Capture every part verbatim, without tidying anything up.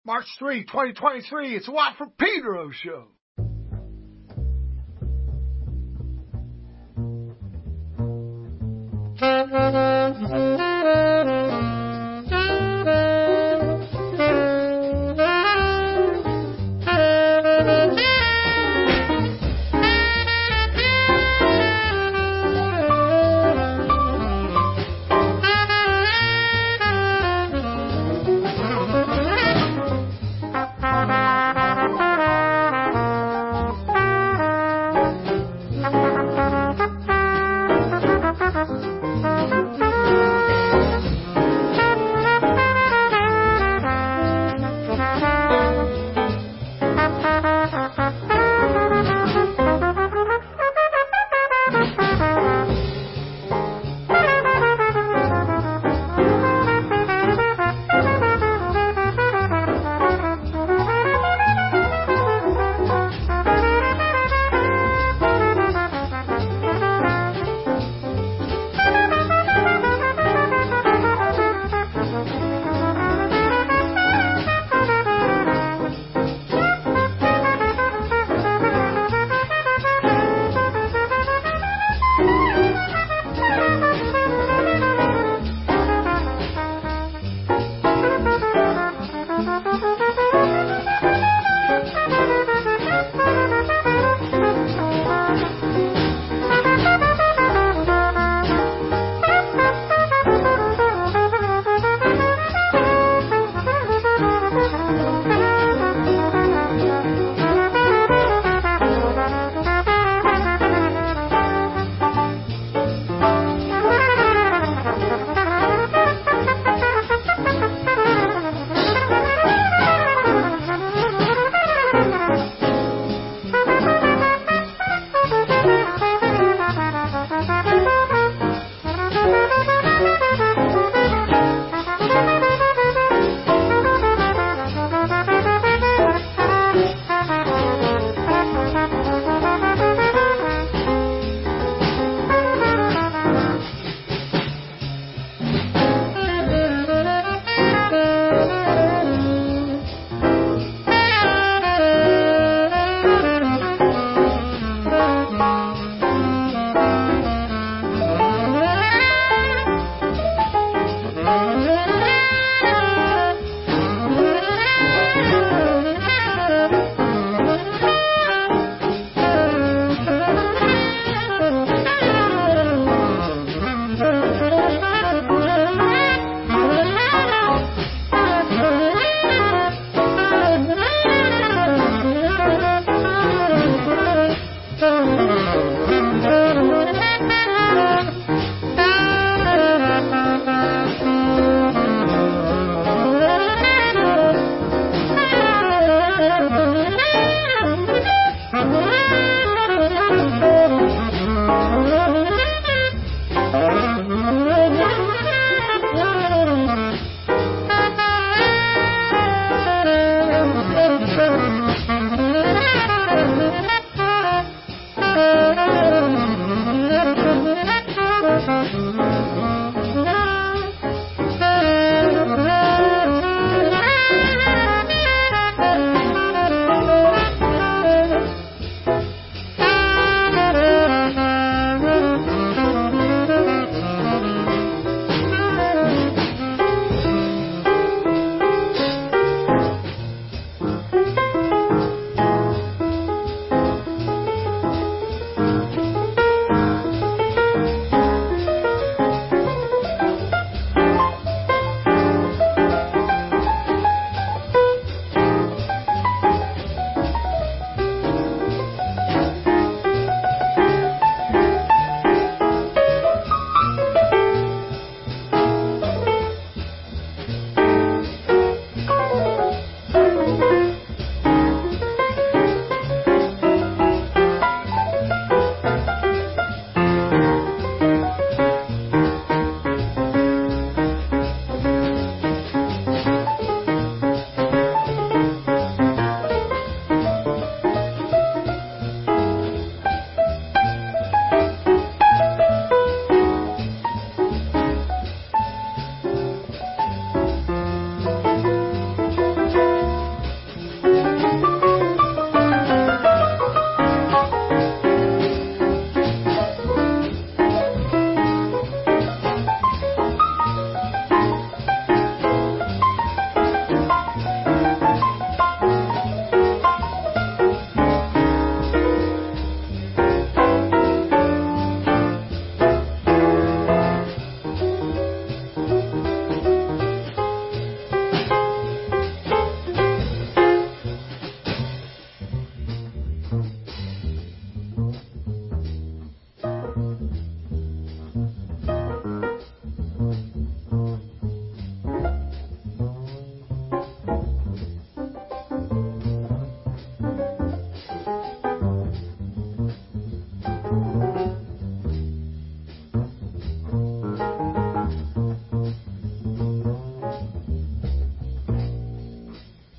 March third, twenty twenty-three, it's a Watt from Pedro show.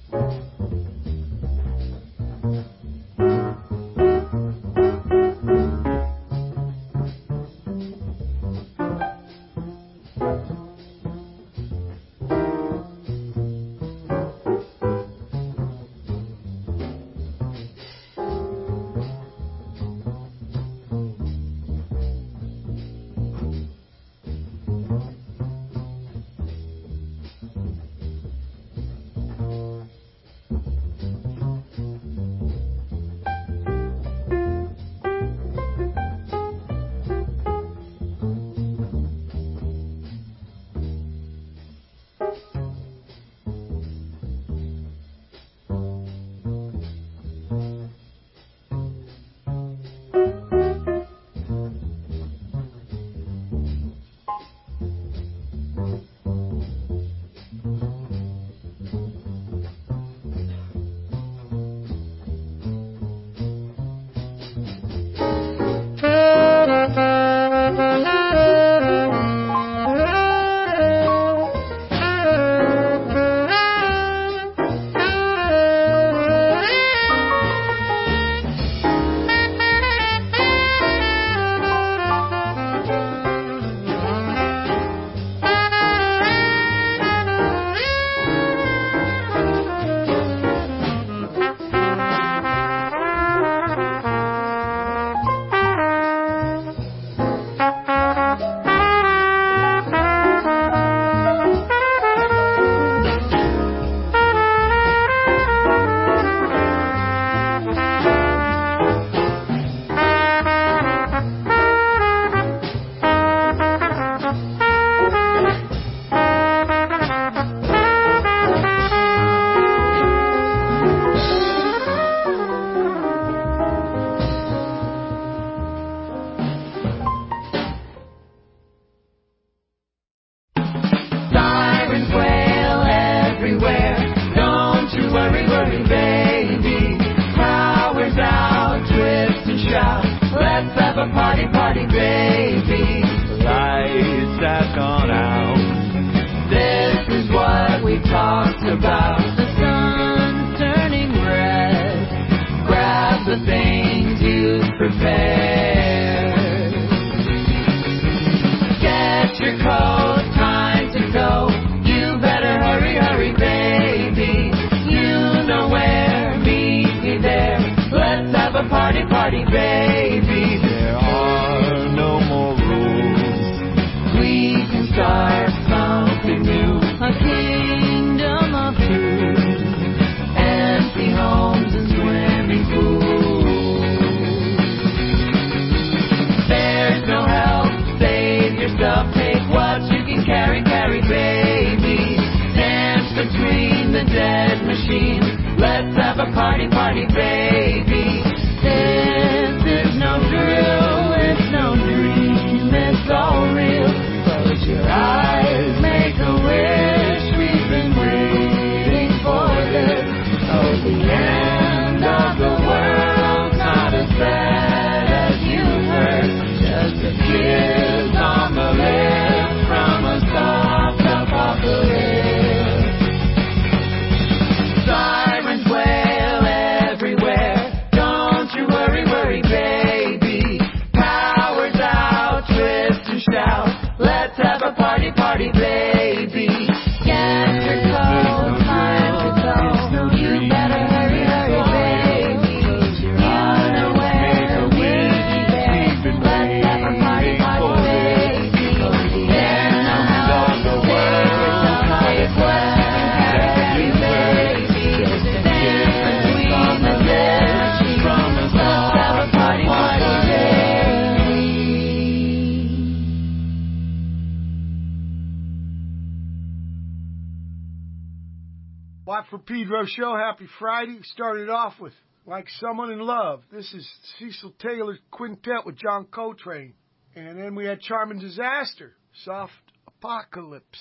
Watt from Pedro Show. Happy Friday. Started off with Like Someone in Love. This is Cecil Taylor's quintet with John Coltrane. And then we had Charming Disaster, Soft Apocalypse.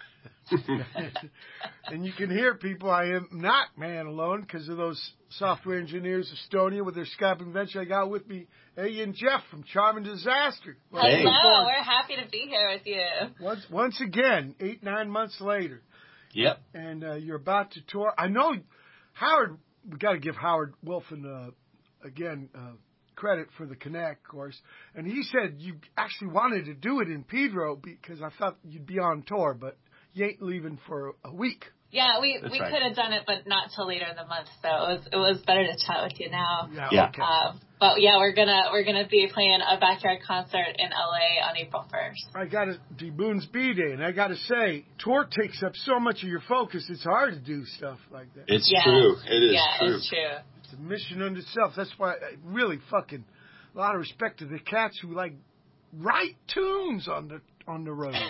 And you can hear people, I am not man alone because of those software engineers of Estonia with their Skype invention. I got with me Eddie and Jeff from Charming Disaster. Hello, we're happy to be here with you. Once, once again, eight, nine months later. Yep. And uh, you're about to tour. I know Howard, we got to give Howard Wilson, uh, again, uh, credit for the Connect course. And he said you actually wanted to do it in Pedro because I thought you'd be on tour, but you ain't leaving for a week. Yeah, we, we right. could have done it, but not till later in the month. So it was it was better to chat with you now. Yeah. Yeah. Okay. Um, but yeah, we're gonna we're gonna be playing a backyard concert in L A on April first. I got to D Boone's B Day, and I got to say, tour takes up so much of your focus. It's hard to do stuff like that. It's Yeah. true. It is yeah, true. it's true. It's a mission unto itself. That's why I really fucking a lot of respect to the cats who like write tunes on the on the road.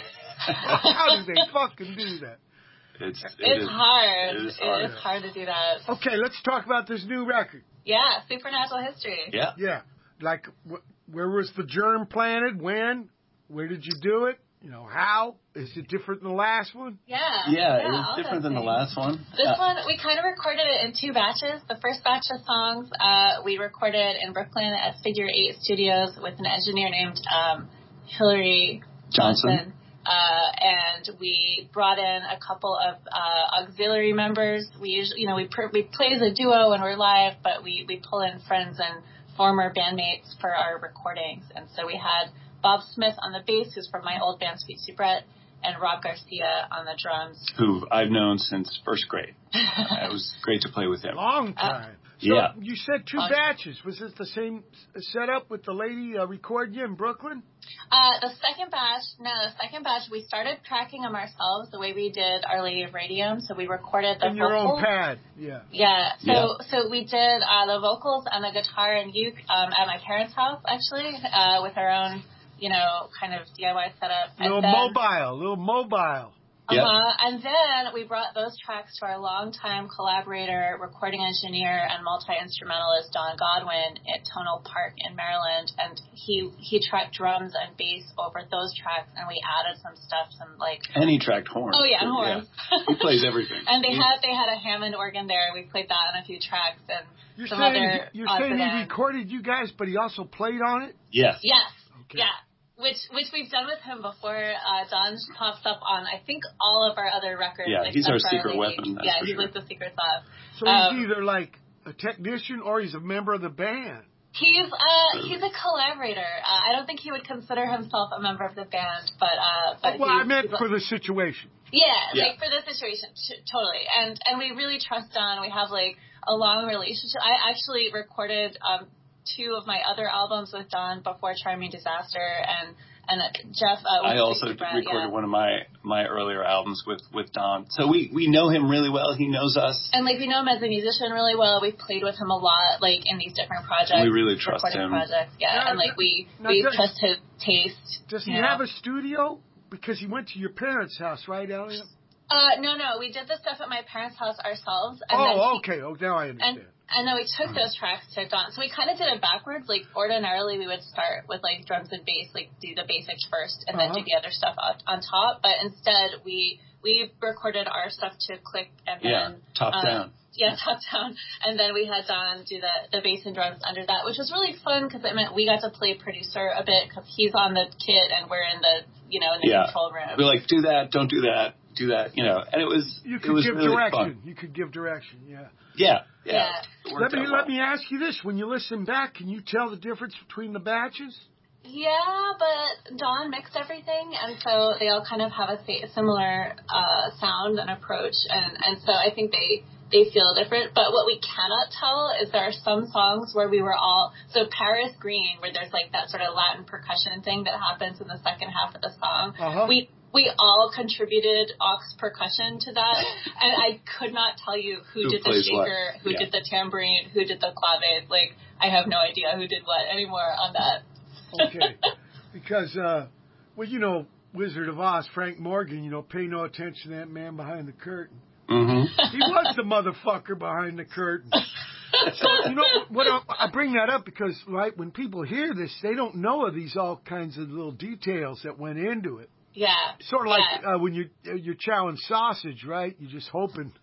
How do they fucking do that? It's, it It's is, hard. It is hard. It is hard to do that. Okay, let's talk about this new record. Yeah, supernatural history. Yeah. Yeah, like wh- where was the germ planted? When? Where did you do it? You know, how? Is it different than the last one? Yeah. Yeah, it all was different those than the things. last one. This Uh, one, we kind of recorded it in two batches. The first batch of songs uh, we recorded in Brooklyn at Figure Eight Studios with an engineer named um, Hillary Johnson. Johnson. Uh, and we brought in a couple of uh, auxiliary members. We usually, you know, we pr- we play as a duo when we're live, but we, we pull in friends and former bandmates for our recordings. And so we had Bob Smith on the bass, who's from my old band Sweet Soubrette, and Rob Garcia on the drums. Who I've known since first grade. Uh, it was great to play with him. Long time. So yeah. you said two Uh, batches. Was it the same s- setup with the lady uh, recording you in Brooklyn? Uh, the second batch, no, the second batch, we started tracking them ourselves the way we did Our Lady of Radium. So we recorded the In your vocals. own pad. Yeah. Yeah, so Yeah. so we did uh, the vocals and the guitar and uke um, at my parents' house, actually, uh, with our own, you know, kind of D I Y setup. A little and then, mobile, a little mobile. Yep. Uh-huh, and then we brought those tracks to our longtime collaborator, recording engineer, and multi-instrumentalist Don Godwin at Tonal Park in Maryland, and he he tracked drums and bass over those tracks, and we added some stuff, some like And he tracked horns. oh yeah, and too, horns. Yeah. He plays everything. And they He- had they had a Hammond organ there. We played that on a few tracks, and You're some saying other you're odds saying and he ends. recorded you guys, but he also played on it. Yes. Yes. Okay. Yeah. Which which we've done with him before. Uh, Don pops up on I think all of our other records. Yeah, he's except our for secret Lady. weapon, that's Yeah, for he's sure. like the secret sauce. So he's Um, either like a technician or he's a member of the band. He's uh he's a collaborator. Uh, I don't think he would consider himself a member of the band, but uh, but Well, he's, I meant he's for the situation. Yeah, Yeah. like for this situation, t- totally. And and we really trust Don. We have like a long relationship. I actually recorded um, two of my other albums with Don before Charming Disaster, and and uh, Jeff. Uh, with I also Sweet Soubrette, recorded yeah. one of my, my earlier albums with, with Don. So we, we know him really well. He knows us. And like we know him as a musician really well. We've played with him a lot, like in these different projects. We really trust recording him. Projects, yeah. Now, and like we now, we does- trust his taste. Does he you know. have a studio? Because he went to your parents' house, right, Elliot? Uh, no, no. We did the stuff at my parents' house ourselves. And then Oh, he- okay. Oh, now I And understand. and then we took those tracks to Don. So we kind of did it backwards. Like ordinarily we would start with like drums and bass, like do the basics first, and Uh-huh. then do the other stuff on, on top. But instead we we recorded our stuff to click, and then Yeah, top um, down. Yeah, top down. And then we had Don do the the bass and drums under that, which was really fun because it meant we got to play producer a bit because he's on the kit and we're in the you know in the Yeah. control room. We're like, do that, don't do that, do that, you know. And it was, You it could was give really direction. fun. You could give direction, yeah. Yeah, yeah. Yeah. It worked Let me out let well. me ask you this: when you listen back, can you tell the difference between the batches? Yeah, but Don mixed everything, and so they all kind of have a sa- similar uh, sound and approach, and, and so I think they they feel different. But what we cannot tell is there are some songs where we were all so Paris Green, where there's like that sort of Latin percussion thing that happens in the second half of the song. Uh-huh. We we all contributed aux percussion to that, and I could not tell you who, Who did the plays what. shaker, who Yeah. did the tambourine, who did the clave. Like I have no idea who did what anymore on that. Okay, because uh, well, you know, Wizard of Oz, Frank Morgan. You know, pay no attention to that man behind the curtain. Mm-hmm. He was the motherfucker behind the curtain. So you know what? I, I bring that up because, right, when people hear this, they don't know of these all kinds of little details that went into it. Yeah. Sort of like Yeah. uh, when you uh, you're chowing sausage, right? You're just hoping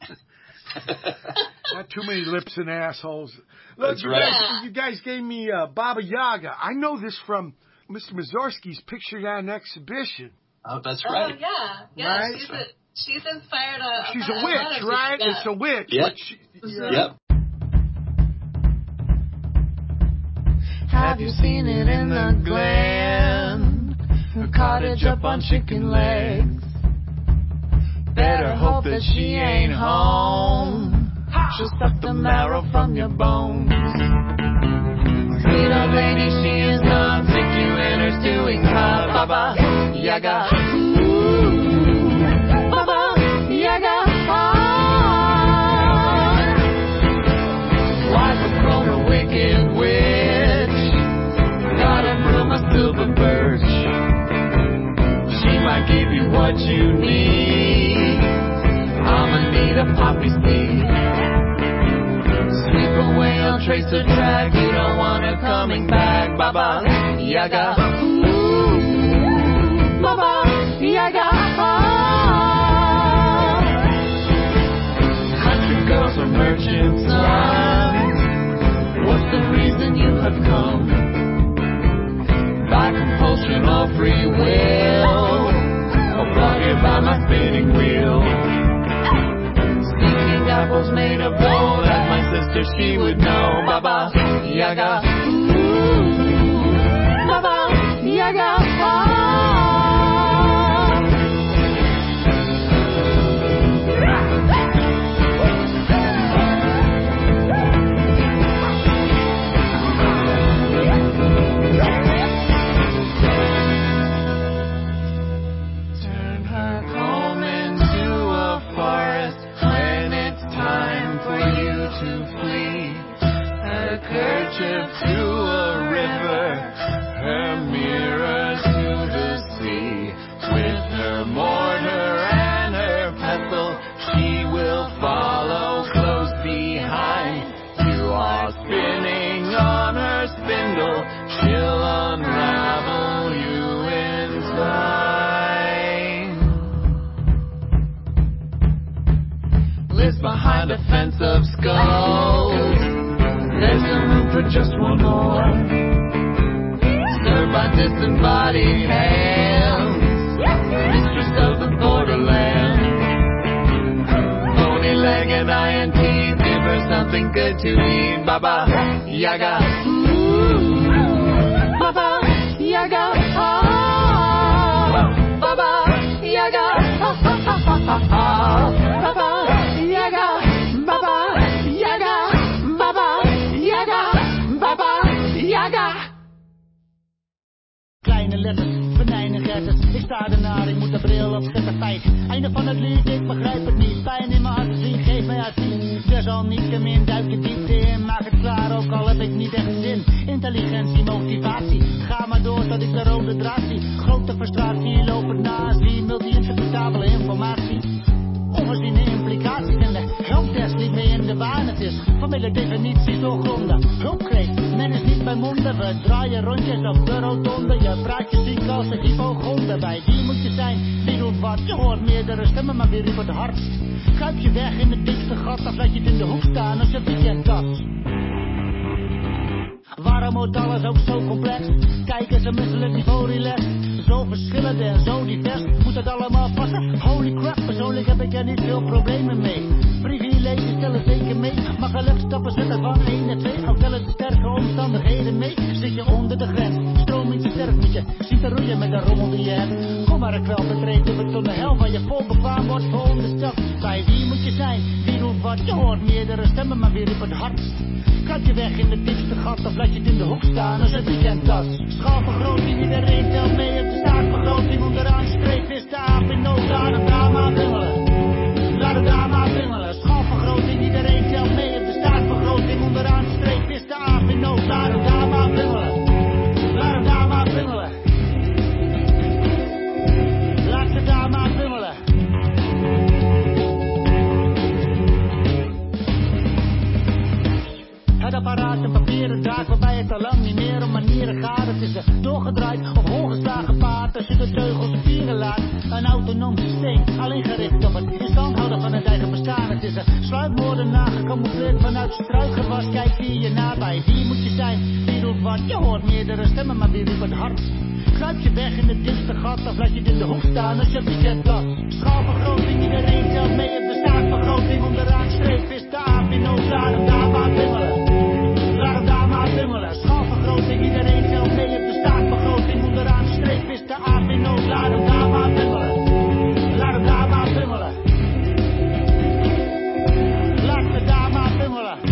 not too many lips and assholes. Look, That's you, right. guys, you guys gave me uh, Baba Yaga. I know this from Mister Mazurski's pictured on exhibition. Oh, that's Oh right. yeah, yeah. Right. She's a She's inspired a. She's a, a witch, right? Yeah. It's a witch. Yep. She, yeah. Yep. Have you seen it in the Glen? Her cottage up on chicken legs. Better hope that she ain't home. She'll suck the marrow from your bones. Sweet old lady, she is not sick. You and her stewing hot. Baba Yaga. Ooh, Baba Yaga. Wife of Crone, a wicked witch. Got a broom, a silver birch. She might give you what you need. I'ma need a poppy seed. Sleep away, I'll trace her track. You don't want her coming back. Baba Yaga. Ooh, Baba Yaga. Country girls are merchants' sons. What's the reason you have come? By compulsion or free will, or brought here by my spinning wheel. Sneaking apples made of gold, as my sister she would know. Baba Yaga. Ooh, Baba Yaga. To a river, her mirrors to the sea. With her mortar and her pestle, she will follow close behind. You are spinning on her spindle, she'll unravel you in time. Lives behind a fence of skulls. There's no room for just one more. Served by disembodied hands. Mistress of the borderland. Bony leg and iron teeth. Give her something good to eat. Baba Yaga. Ooh, Baba Yaga. Baba Yaga. Baba Yaga. Baba Yaga. Kleine letters, venijnen getters. Ik sta ernaar, ik moet de bril opzetten, feit. Einde van het lied, ik begrijp het niet. Pijn in mijn hart te zien, geef mij advies. Desalniettemin, duik de diepte in. Maak het klaar, ook al heb ik niet echt zin. Intelligentie, motivatie. Ga maar door tot ik de rode draad zie. Grote frustratie, loop het naast. Die multi-interpretabele informatie. Ongeziene implicaties en de helpdesk liet mee in de waan. Het is formele definities doorgronden. Hulpkreet, men is niet bij monden. We draaien rondjes op de rotonde. Je praat je ziek als een hypochonde. Bij wie moet je zijn, wie doet wat? Je hoort meerdere stemmen, maar wie riep het hardst? Kruip je weg in het dikste gat, of laat je het in de hoek staan als je weekend dat. Waarom wordt alles ook zo complex? Kijk eens een misselijk niveau relaxed. Zo verschillend en zo divers. Moet het allemaal passen? Holy crap, persoonlijk heb ik er niet veel problemen mee. Privileges stellen zeker mee. Maar gelukstappen zetten van één naar twee. Ook tellen de sterke omstandigheden mee. Zit je onder de grens, stroming te sterk moet je zien te roeien met de rommel die je hebt. Kom maar een kwel betreden betonnen hel waar je vol bekwaam wordt verondersteld. Bij wie moet je zijn? Wie doet wat? Je hoort meerdere stemmen, maar wie riep het hardst? Kruip je weg in het diepste gat of laat je het in de hoek staan als een weekendtas. Schaalvergroting, iedereen telt mee op de staatsbegroting. Onderaan streep is de aap in nood, laat het daar maar wingelen. Laat het daar maar wingelen. Schaalvergroting, iedereen telt mee op de staatsbegroting. Onderaan streep is de aap in nood, laat het daar maar wingelen. Laat het daar maar wingelen. Laat het daar maar wingelen. Het apparaat, een papieren draak waarbij het al lang niet meer om manieren gaat. Het is een doorgedraaid of ongeslagen paard als je de teugels vieren laat. een autonoom systeem, alleen gericht op het in stand houden van het eigen bestaan. Het is een sluipmoordenaar, gecamoufleerd vanuit struikgewas. Kijk wie je nabij, wie moet je zijn, wie roept wat. Je hoort meerdere stemmen, maar wie roept het hard? Kruip je weg in het dichtste gat, of laat je het in de hoek staan als je budget plat. Schaalvergroting, iedereen telt mee op de staatsbegroting. Onderaan streep is de aap in nood, laat hem daar maar bimmelen. Laat hem daar maar bimmelen. Schaalvergroting, iedereen telt mee op de staatsbegroting. Onderaan streep is de aap in nood, laat hem daar maar bimmelen. Laat hem daar maar bimmelen. Laat me daar maar bimmelen.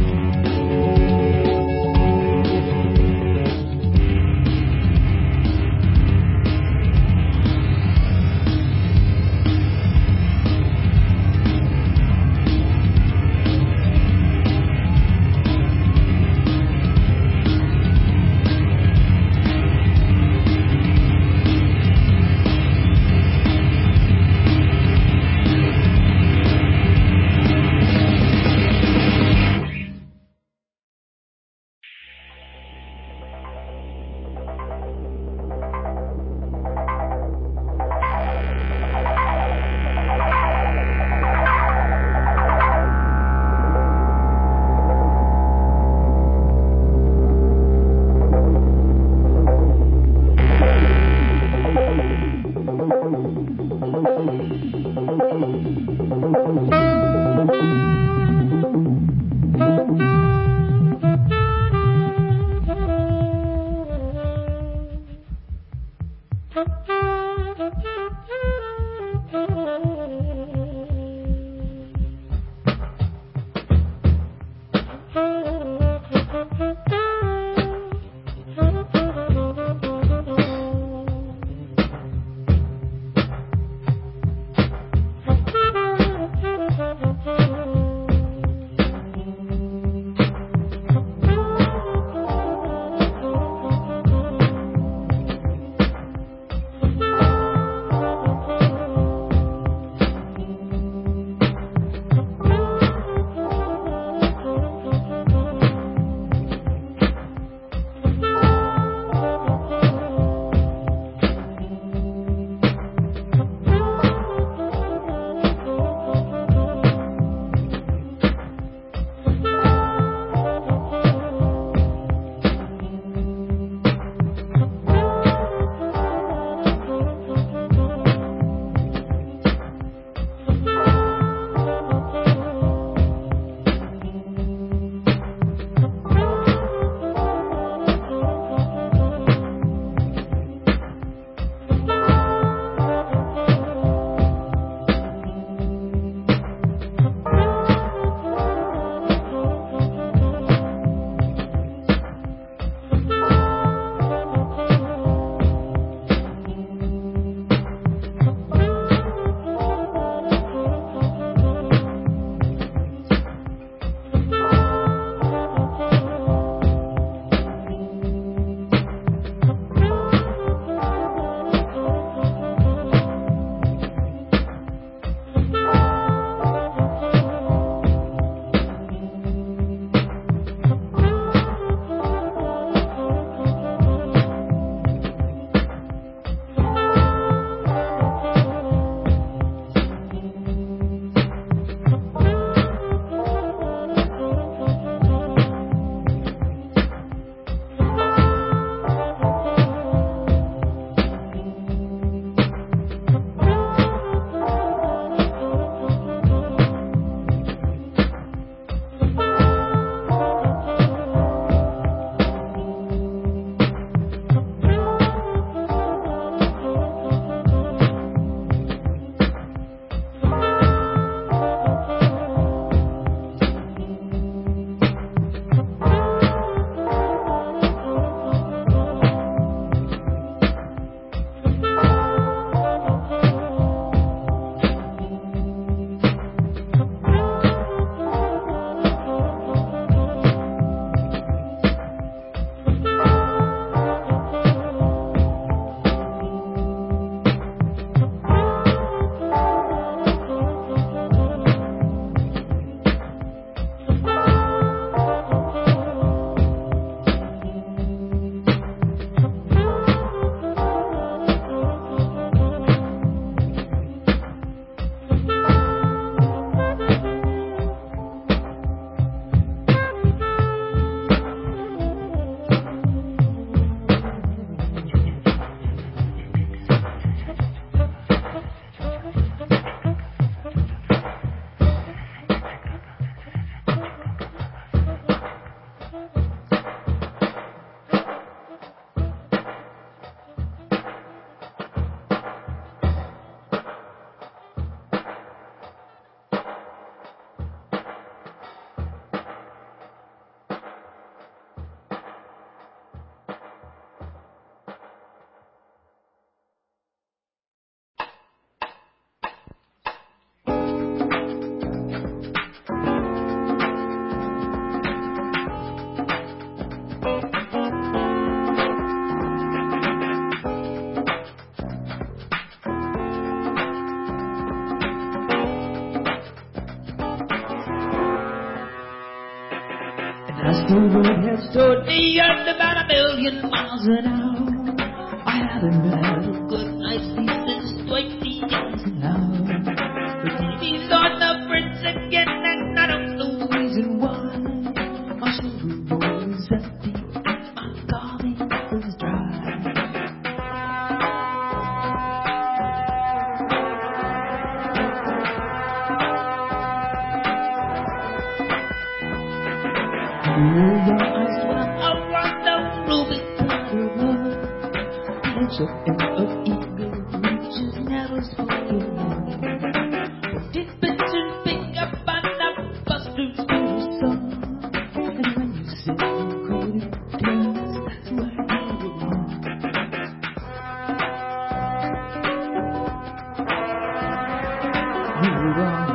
As the wind heads toward the earth about a million miles an hour, I haven't had a good night's sleep since twenty years now. The T V's on the fritz again, and I don't know the reason why. My sugar bowl is empty, my coffee is dry. Roll your eyes while I rock the Rubik powder love. Catch up in of ego, reaches never spoken love. Dip it and pick up on the Buster's little song. And when you sit and cold it turns, that's where you belong. You're wrong.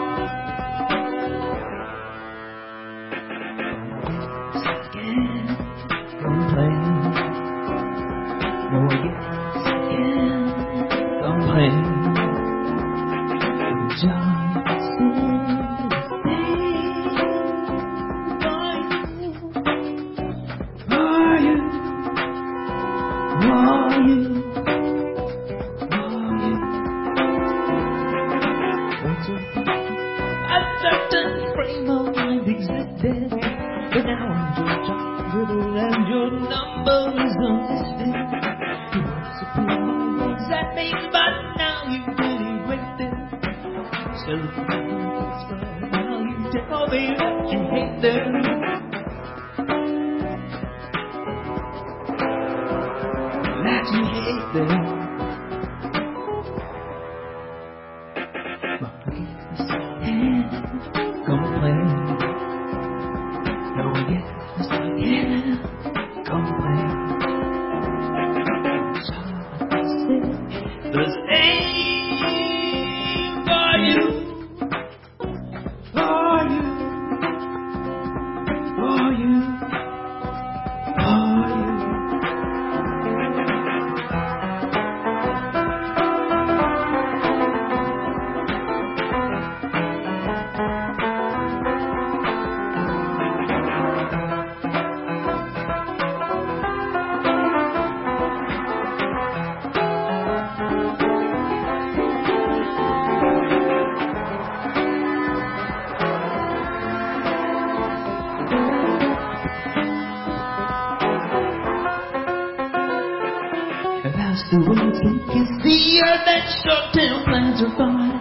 The words can kiss the earth and short-term plans are fine.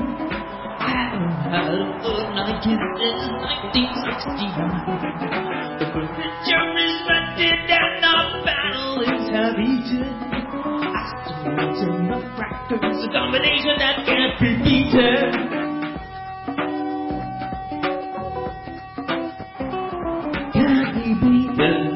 I haven't had a good night since nineteen sixty-nine. The furniture is rented and the battle is heavy. I still want some crackers, a combination that can't be beaten. Can't be beaten.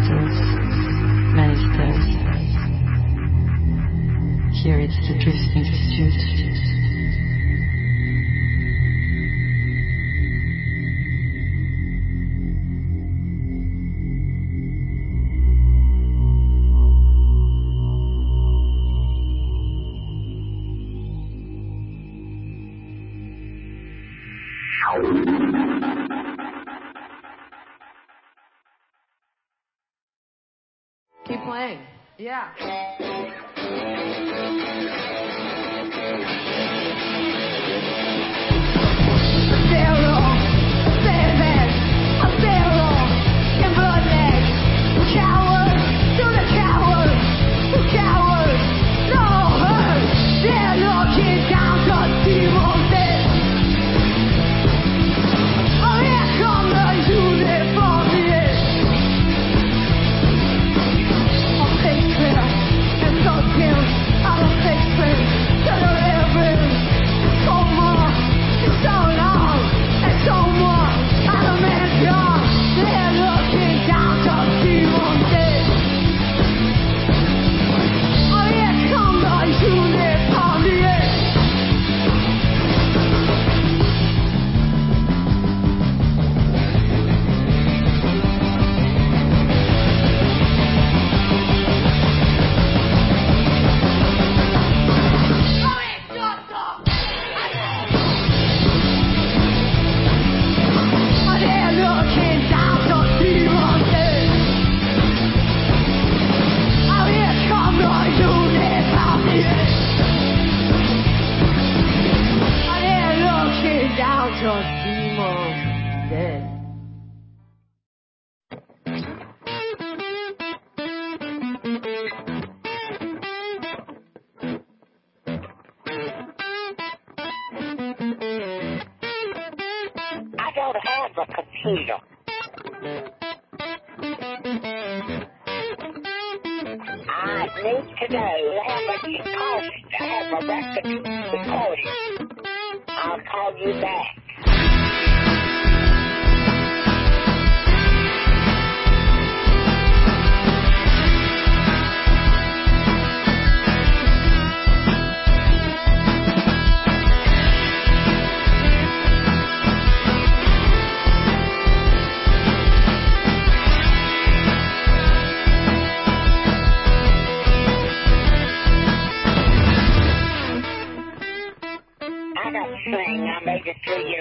stars, many stars. Here it's the drifting pursuit. Keep playing. Yeah. I got to sing. I made it three years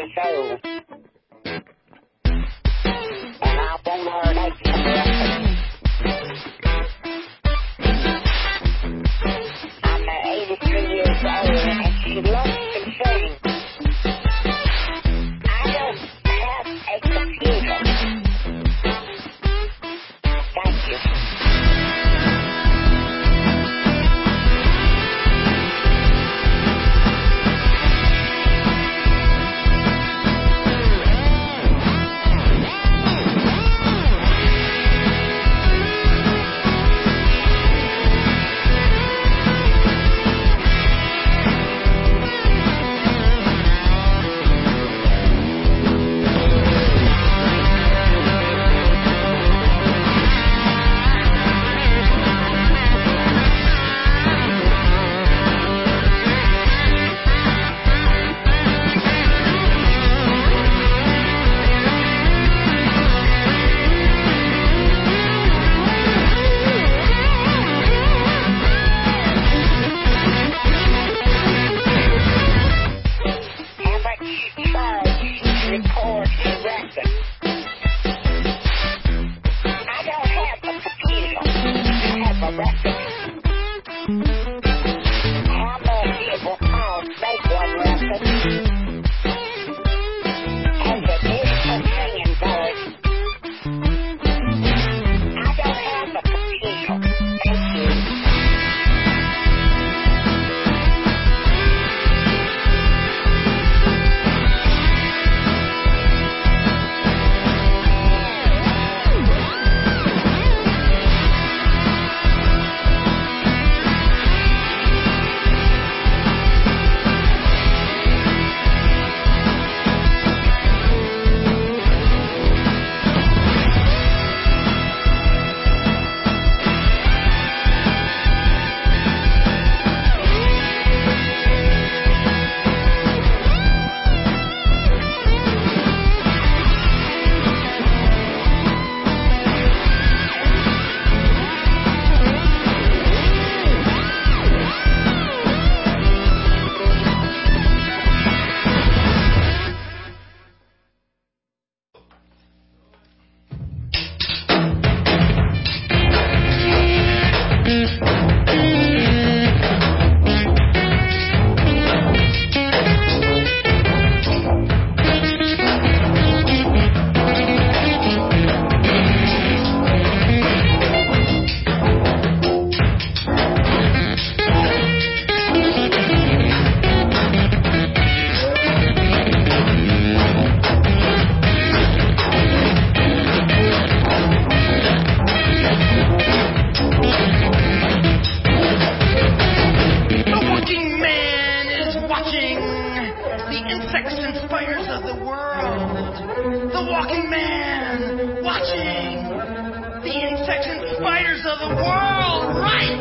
walking man, watching the insects and spiders of the world, right?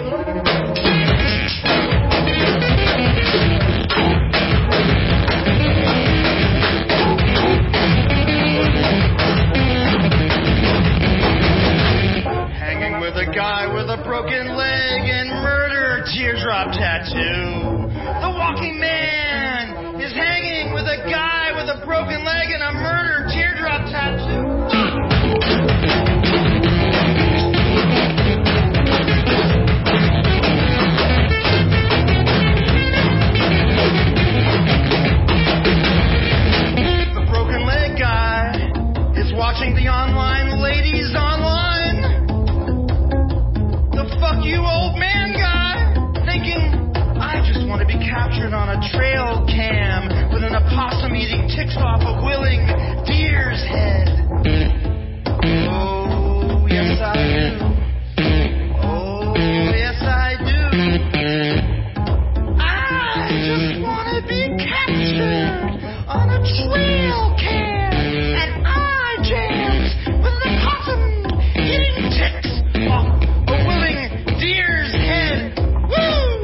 Hanging with a guy with a broken leg and murder teardrop tattoo. The walking man is hanging with a guy with a broken leg and a murder teardrop tattoo. The broken leg guy is watching the online ladies online. The fuck you old man guy thinking, I just want to be captured on a trail cam with an opossum eating ticks off a willing deer's head. Oh, yes I do. Oh, yes I do. I just want to be captured on a trail cam and I jams with an opossum eating ticks off a willing deer's head. Woo!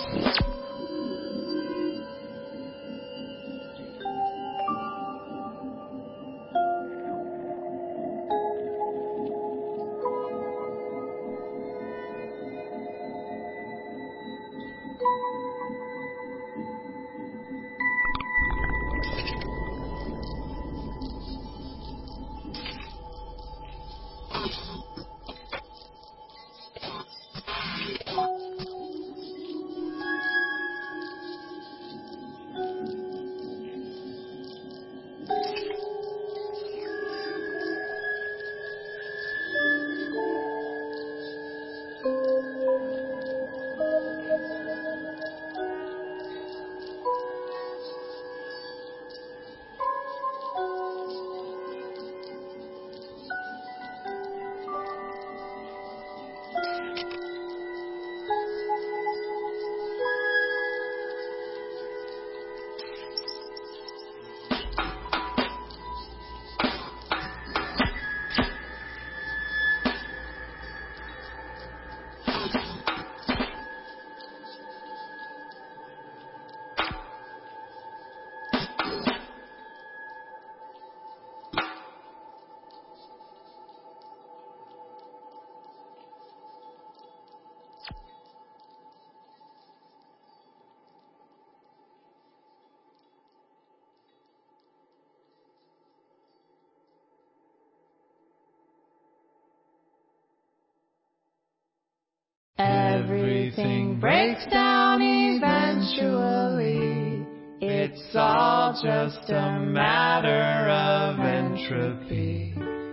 Everything breaks down eventually. It's all just a matter of entropy.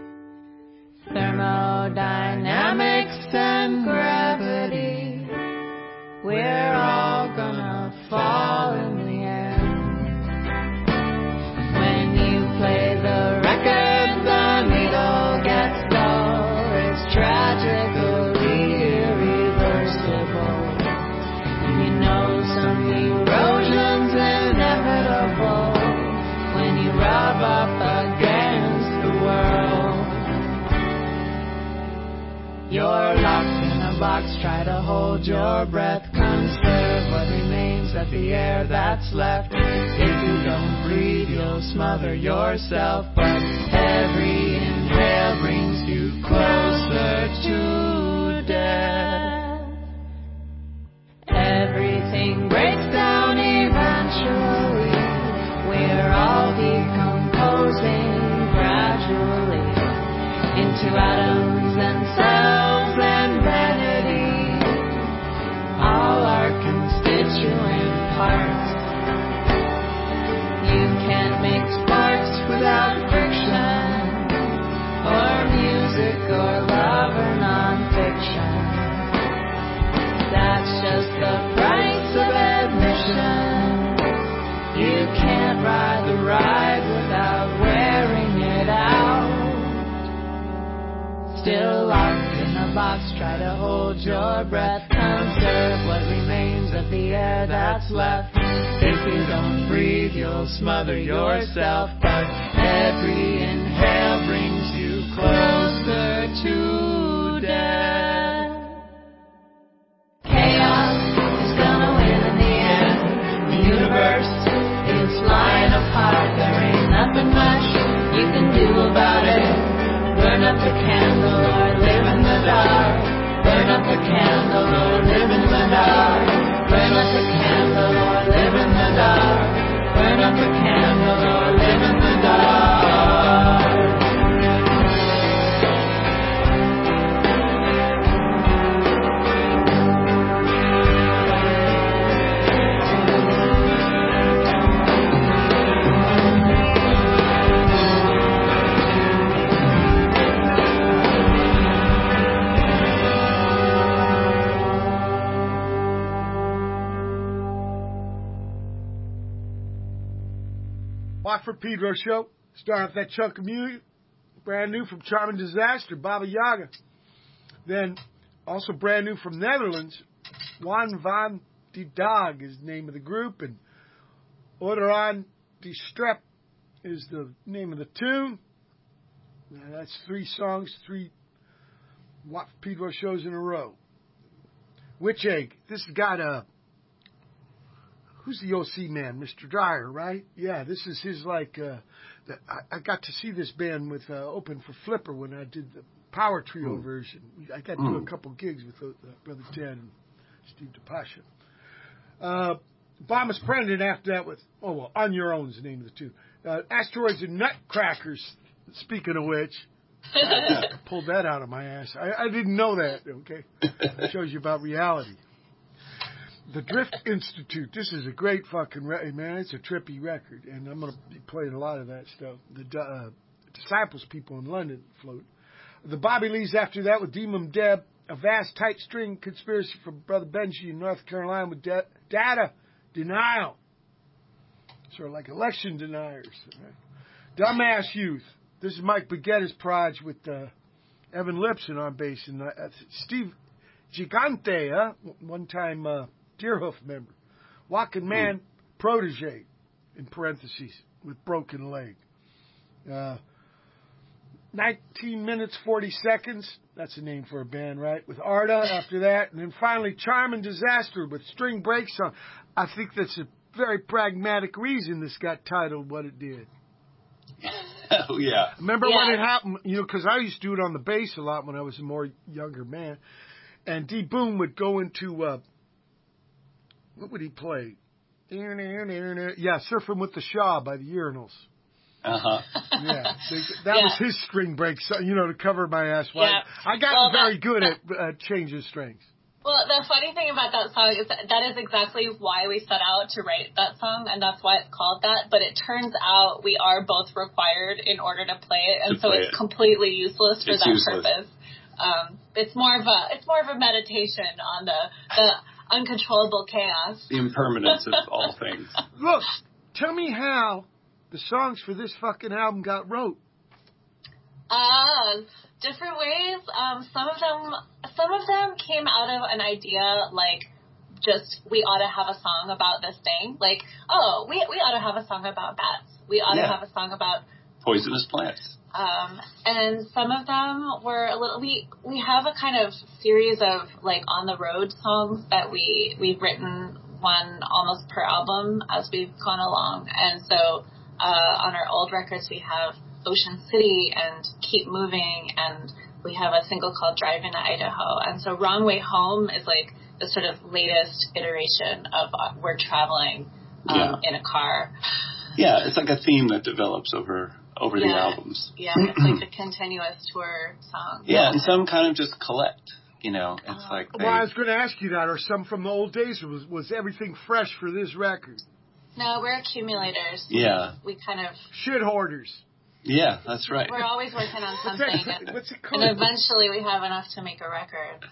Thermodynamics and gravity. We're all gonna fall in the end. When you play the record, the needle gets dull. It's tragically irreversible. You know some erosion's inevitable when you rub up against the world. You're locked in a box, try to hold your breath. Conserve what remains of the air that's left. If you don't breathe, you'll smother yourself. But every inhale brings you closer to death. Everything breaks down eventually. We're all decomposing gradually into atoms and cells and vanity. All our constituent parts. You can't make sparks without friction, or music, or love, or nonfiction. That's just the price of admission. You can't ride the ride without wearing it out. Still locked in a box, try to hold your breath. Conserve what remains of the air that's left. If you don't breathe, you'll smother yourself. But every inhale brings you closer to death. Chaos is gonna win in the end. The universe is flying apart. There ain't nothing much you can do about it. Burn up the candle or live in the dark. Burn up the candle or live in the dark. Burn up the candle or live in the dark. Burn up the candle or live in the dark. Watford Pedro Show. Start off that chunk of music. Brand new from Charming Disaster, Baba Yaga. Then also brand new from Netherlands, Juan van die Dag is the name of the group. And Orderan die Strep is the name of the tune. Now that's three songs, three Watford Pedro shows in a row. Witch Egg. This has got a who's the O C man? Mister Dyer, right? Yeah, this is his, like, uh, the, I, I got to see this band with, uh, open for Flipper when I did the Power Trio mm. version. I got to mm. do a couple gigs with uh, Brother Ted and Steve DePasha. Uh, Bombus Prendon after that with, oh, well, On Your Own is the name of the two. Uh, Asteroids and Nutcrackers, speaking of which. I pulled that out of my ass. I, I didn't know that, okay? It shows you about reality. The Drift Institute. This is a great fucking record, man. It's a trippy record, and I'm going to be playing a lot of that stuff. The uh, Disciples people in London float. The Bobby Lees after that with Demon Deb. A Vast Tight String Conspiracy from Brother Benji in North Carolina with da- Data Denial. Sort of like election deniers. Right? Dumbass Youth. This is Mike Baguetta's project with uh, Evan Lipson on bass and uh, Steve Gigante, huh? one-time uh, Deerhoof member. Walking Man protege, in parentheses, with broken leg. Uh, nineteen minutes, forty seconds. That's a name for a band, right? With Arda after that. And then finally, Charm and Disaster with String Break Song. I think that's a very pragmatic reason this got titled what it did. Oh, yeah. Remember yeah. when it happened? You know, because I used to do it on the bass a lot when I was a more younger man. And D Boom would go into, uh, what would he play? Yeah, Surfing with the Shaw by the Urinals. Uh-huh. Yeah, they, that yeah. was his string break, so, you know, to cover my ass. Yeah. I got well, very that, good at uh, changing strings. Well, the funny thing about that song is that, that is exactly why we set out to write that song, and that's why it's called that. But it turns out we are both required in order to play it, and to so it's it. completely useless for it's that useless. purpose. Um, it's more of a it's more of a meditation on the the uncontrollable chaos, the impermanence of all things. Look, tell me how the songs for this fucking album got wrote. Uh, different ways. Um, some of them, some of them came out of an idea like just we ought to have a song about this thing. Like, oh, we we ought to have a song about bats. We ought yeah. to have a song about poisonous plants. Um, and some of them were a little. We we have a kind of series of like on the road songs that we we've written one almost per album as we've gone along, and so uh, on our old records we have Ocean City and Keep Moving, and we have a single called Drive into Idaho. And so Wrong Way Home is like the sort of latest iteration of uh, we're traveling um, yeah. in a car. Yeah, it's like a theme that develops over over yeah. the albums. Yeah, it's like a continuous tour song. Yeah, and some kind of just collect. You know, it's uh, like. They, well, I was going to ask you that, or some from the old days, or was was everything fresh for this record? No, we're accumulators. Yeah. We, we kind of shit hoarders. Yeah, that's right. We're always working on something. What's, that, what's it called? And eventually we have enough to make a record.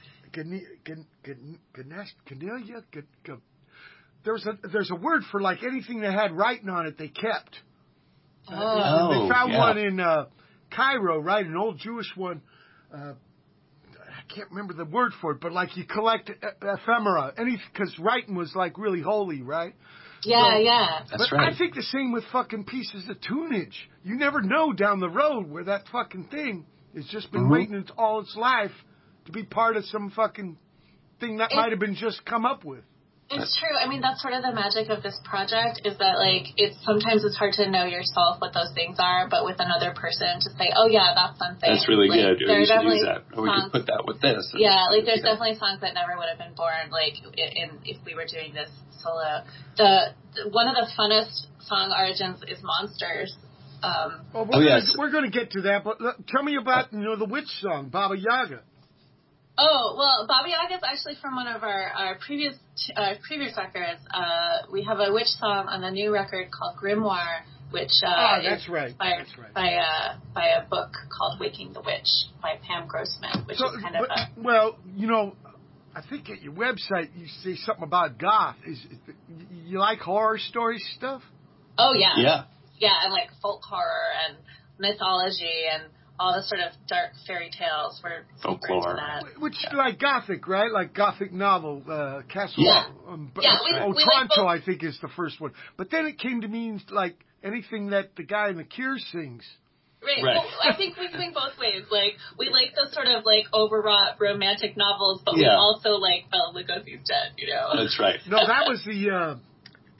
There's a there's a word for like anything that had writing on it they kept. Oh. Uh, they found yeah. one in uh, Cairo, right? An old Jewish one. Uh, I can't remember the word for it, but like you collect e- ephemera, any because writing was like really holy, right? Yeah, so, yeah. That's but right. I think the same with fucking pieces of tunage. You never know down the road where that fucking thing has just been mm-hmm. waiting its, all its life to be part of some fucking thing that it, might have been just come up with. It's true. I mean, that's sort of the magic of this project is that, like, it's sometimes it's hard to know yourself what those things are, but with another person to say, oh, yeah, that's something. That's really like, good. Or you should use that. Or we songs, could put that with this. Yeah, like, there's yeah. definitely songs that never would have been born, like, in, if we were doing this solo. The, the one of the funnest song origins is Monsters. Um, well, we're oh, gonna, yes. We're going to get to that, but look, tell me about, you know, the witch song, Baba Yaga. Oh, well, Baba Yaga is actually from one of our, our previous uh, previous records. Uh, we have a witch song on the new record called Grimoire, which uh, oh, that's is right. inspired that's right. by, a, by a book called Waking the Witch by Pam Grossman, which so, is kind of but, a... Well, you know, I think at your website you say something about goth. Is, is you like horror story stuff? Oh, yeah. Yeah. Yeah, and like folk horror and mythology and all the sort of dark fairy tales were folklore. into that. Which, yeah. like Gothic, right? Like Gothic novel, uh, Castle. Yeah. Um, yeah, we, oh, we Toronto, like I think, is the first one. But then it came to mean like anything that the guy in The Cure sings. Right. right. Well, I think we swing both ways. Like, we like the sort of, like, overwrought romantic novels, but yeah. we also like Bela Lugosi's Dead, you know? That's right. No, that was the, uh,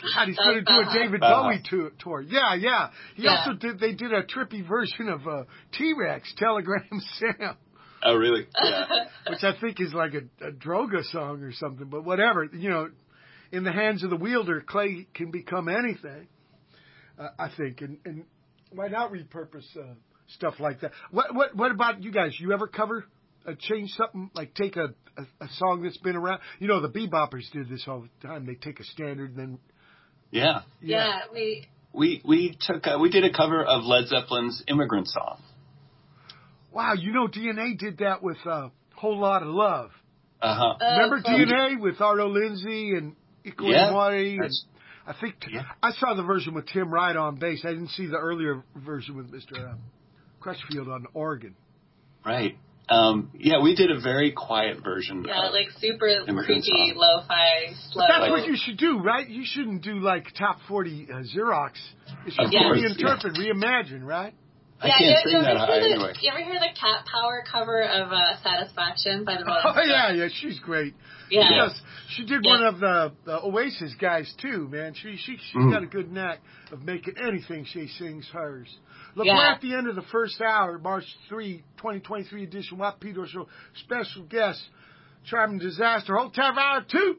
God, he's That going to was do a bad. David Bad. Bowie tour, tour. Yeah, yeah. He Yeah. also did. They did a trippy version of uh, T-Rex, Telegram Sam, Oh, really? Yeah. which I think is like a, a Droga song or something. But whatever, you know, in the hands of the wielder, clay can become anything. Uh, I think, and, and why not repurpose uh, stuff like that? What what what about you guys? You ever cover, uh, change something like take a, a a song that's been around? You know, the beboppers did this all the time. They take a standard and then Yeah. Yeah, we. We we took a, we did a cover of Led Zeppelin's Immigrant Song. Wow, you know, D N A did that with a whole lot of love. Uh huh. Oh, Remember cool. D N A with Arlo Lindsay and Iko Yeah, Uwais? And that's- I think Yeah. I saw the version with Tim Wright on bass. I didn't see the earlier version with Mister Uh, Crutchfield on organ. Right. Um, yeah, we did a very quiet version. Yeah, of like super Immigrant creepy, Song. lo-fi, slow. But that's what you should do, right? You shouldn't do like top forty uh, Xerox. It should Of be course, reinterpret, reimagine, right? I yeah, can't you, sing you that ever high hear the, anyway. You ever hear the Cat Power cover of uh, Satisfaction by the Rolling Oh Stones? yeah, yeah, she's great. Yeah. She, does, she did Yeah. one of the, the Oasis guys too, man. She she she's Mm. got a good knack of making anything she sings hers. Look, Yeah. we're at the end of the first hour, March third, twenty twenty-three edition Wap Pedro Show. Special guest, Charming Disaster. Hold tight for hour two.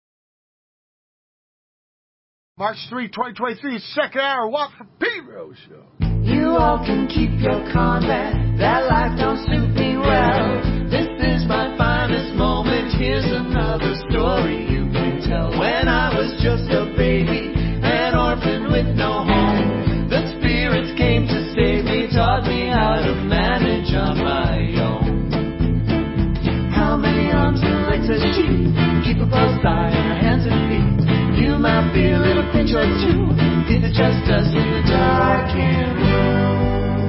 March third, twenty twenty-three, second hour Wap Pedro Show. You all can keep your comment. That life don't suit me well. This is my finest moment. Here's another story you can tell. When I was just a baby, an orphan with no home, the spirits came to save me, taught me how to manage on my own. How many arms and legs has she? Keep a close eye on her hands and feet. You might be a little pinch or two. Is it just us in the darkened room?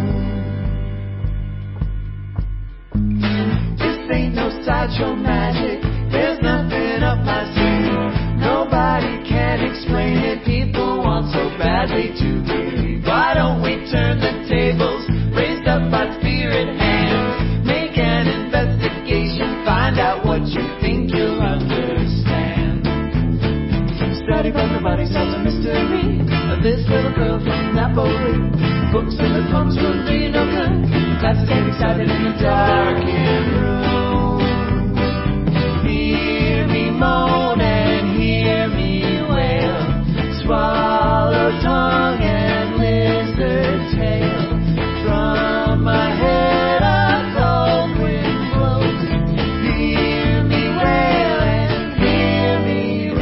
This ain't no sideshow magic. There's nothing up my sleeve. Nobody can explain it. People want so badly to believe. Why don't we turn the tables, raised up by spirit hands, make an investigation, find out what you think you'll understand. Study from the body solves a mystery of this little girl from Napoli. Books in the plums will do you no good. Classes get excited in the darkened room. Hear me moan and hear me wail. Swallow tongue and lizard tail. From my head a cold wind blows. Hear me wail and hear me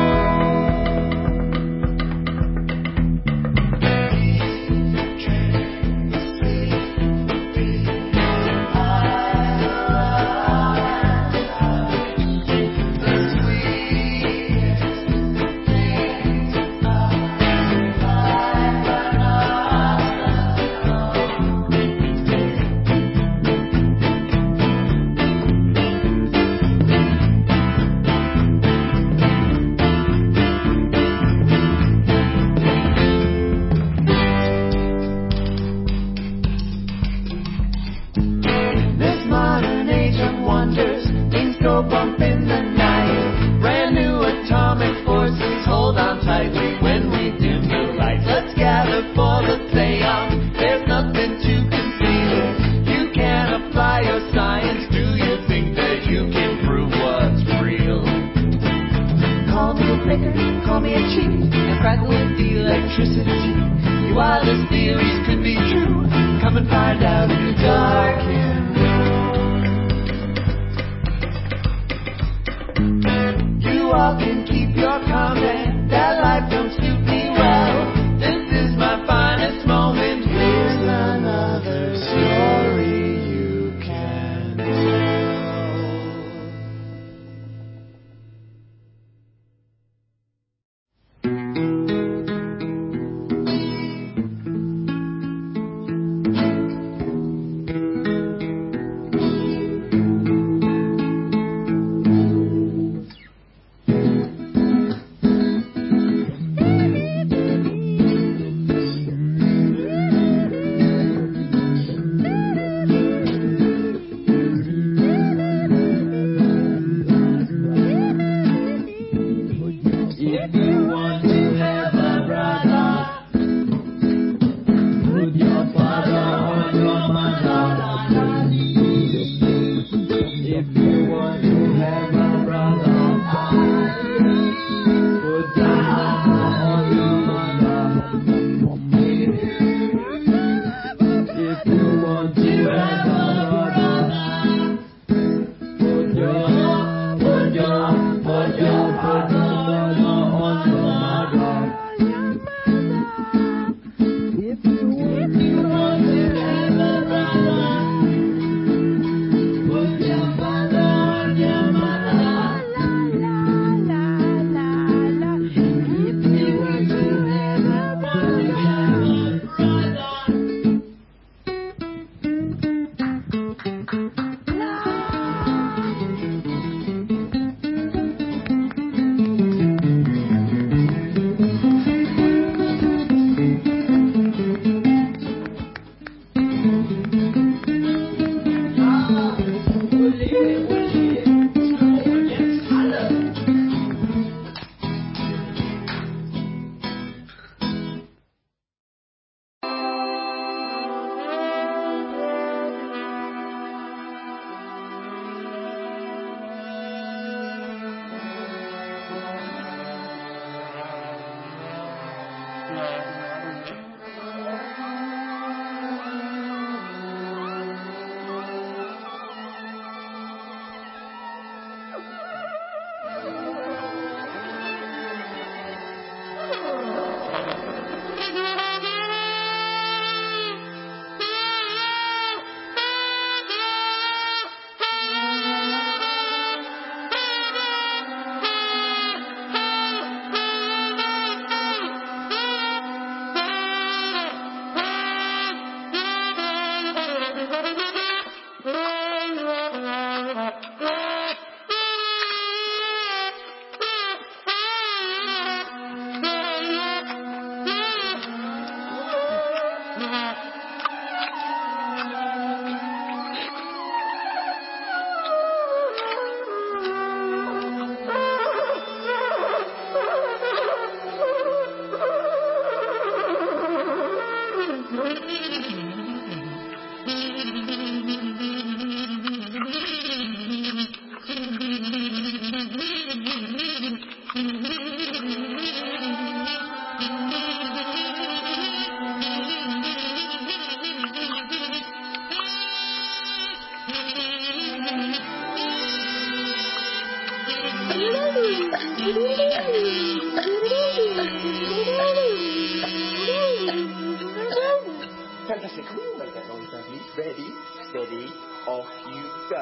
This modern age of wonders, things go bump in the night. Brand new atomic forces hold on tightly when we dim the lights. Let's gather for the seance. There's nothing to conceal. You can apply your science. Do you think that you can prove what's real? Call me a flicker, call me a cheat, and crackle with the electricity. Your wildest theories could be true. Come and find out in the darkened room. You all can keep your comment. That life don't suit me well. This is my finest moment. Here's another story you can tell. Fantastic. We'll make that noise, please. Ready, steady, off you go.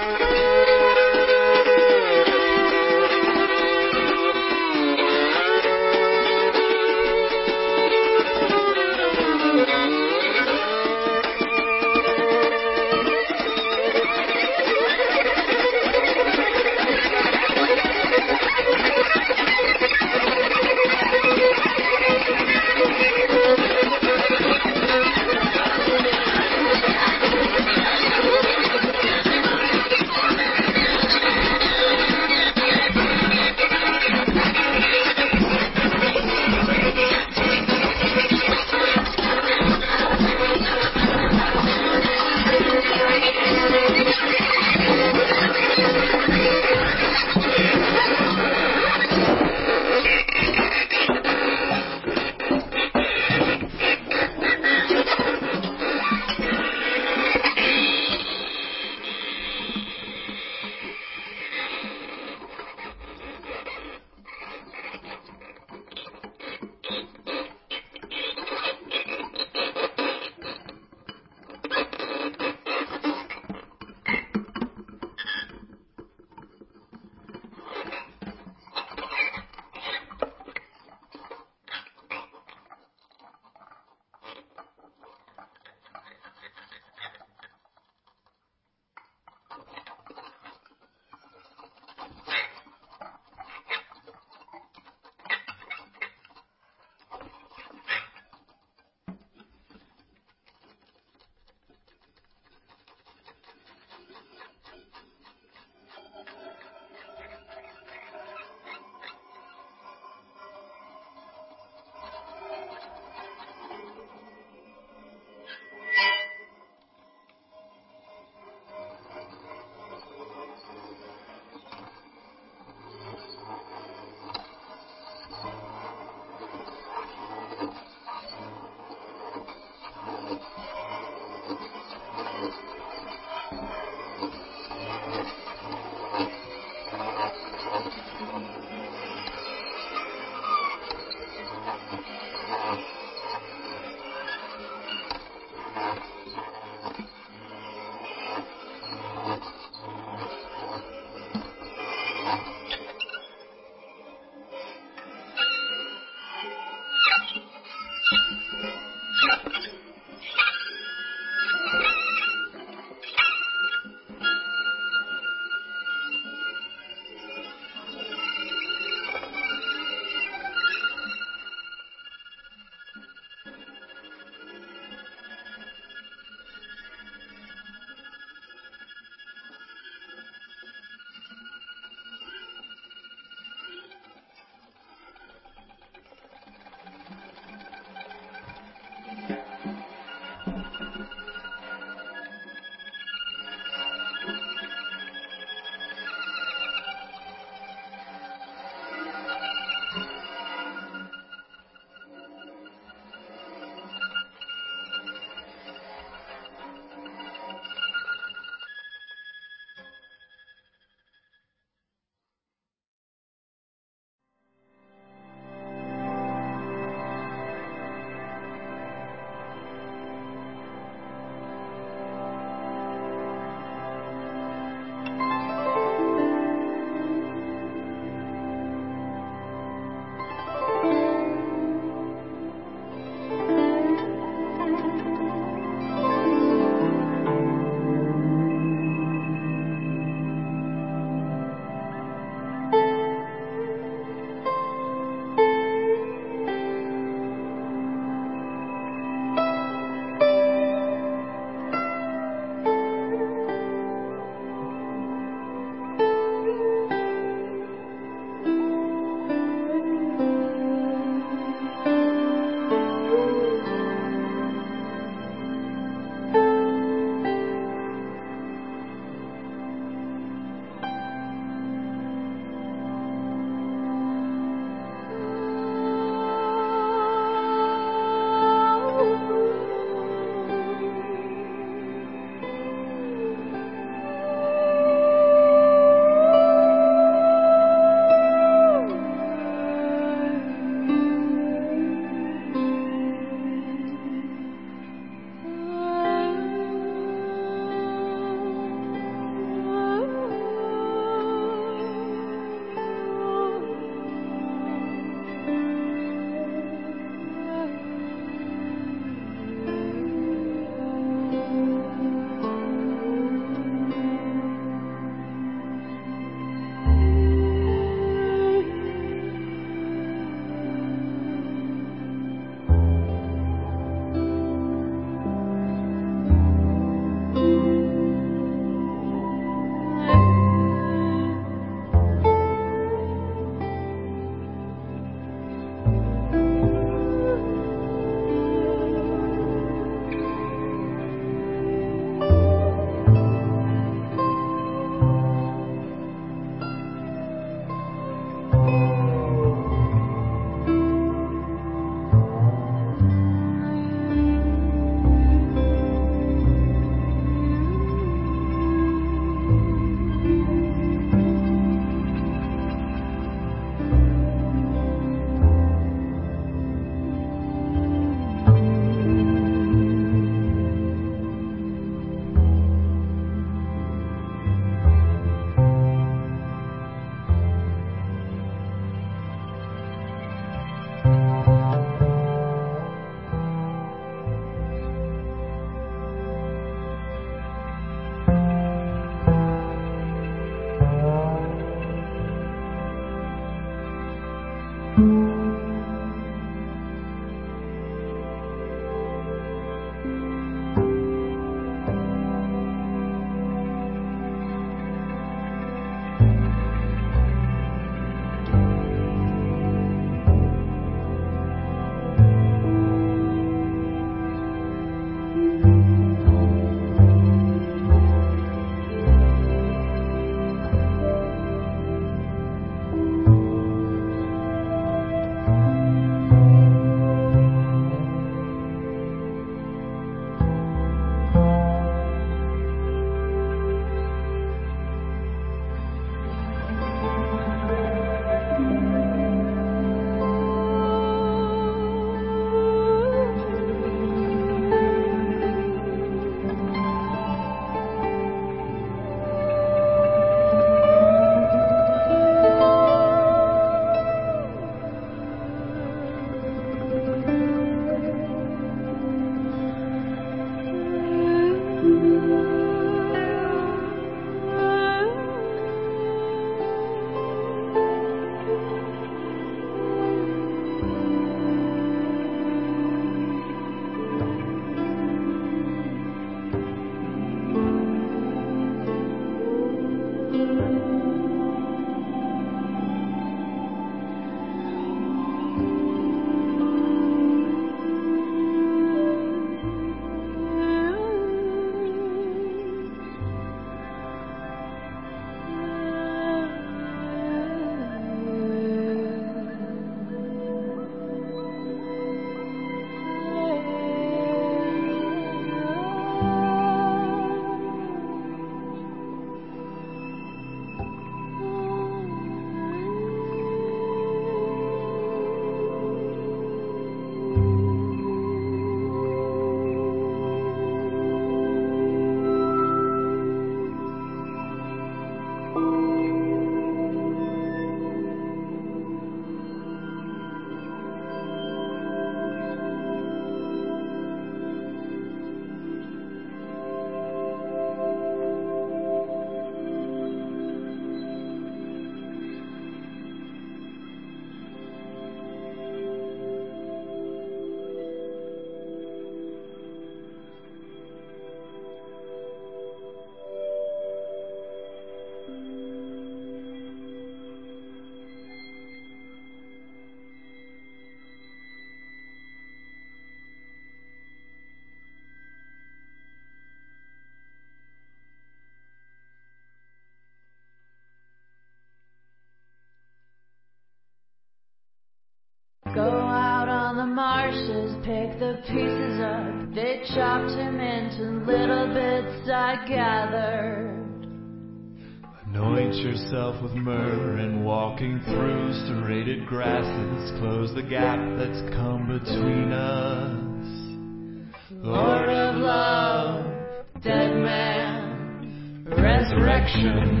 break the pieces up. They chopped him into little bits I gathered. Anoint yourself with myrrh and walking through serrated grasses, close the gap that's come between us. Lord of love, dead man, resurrection,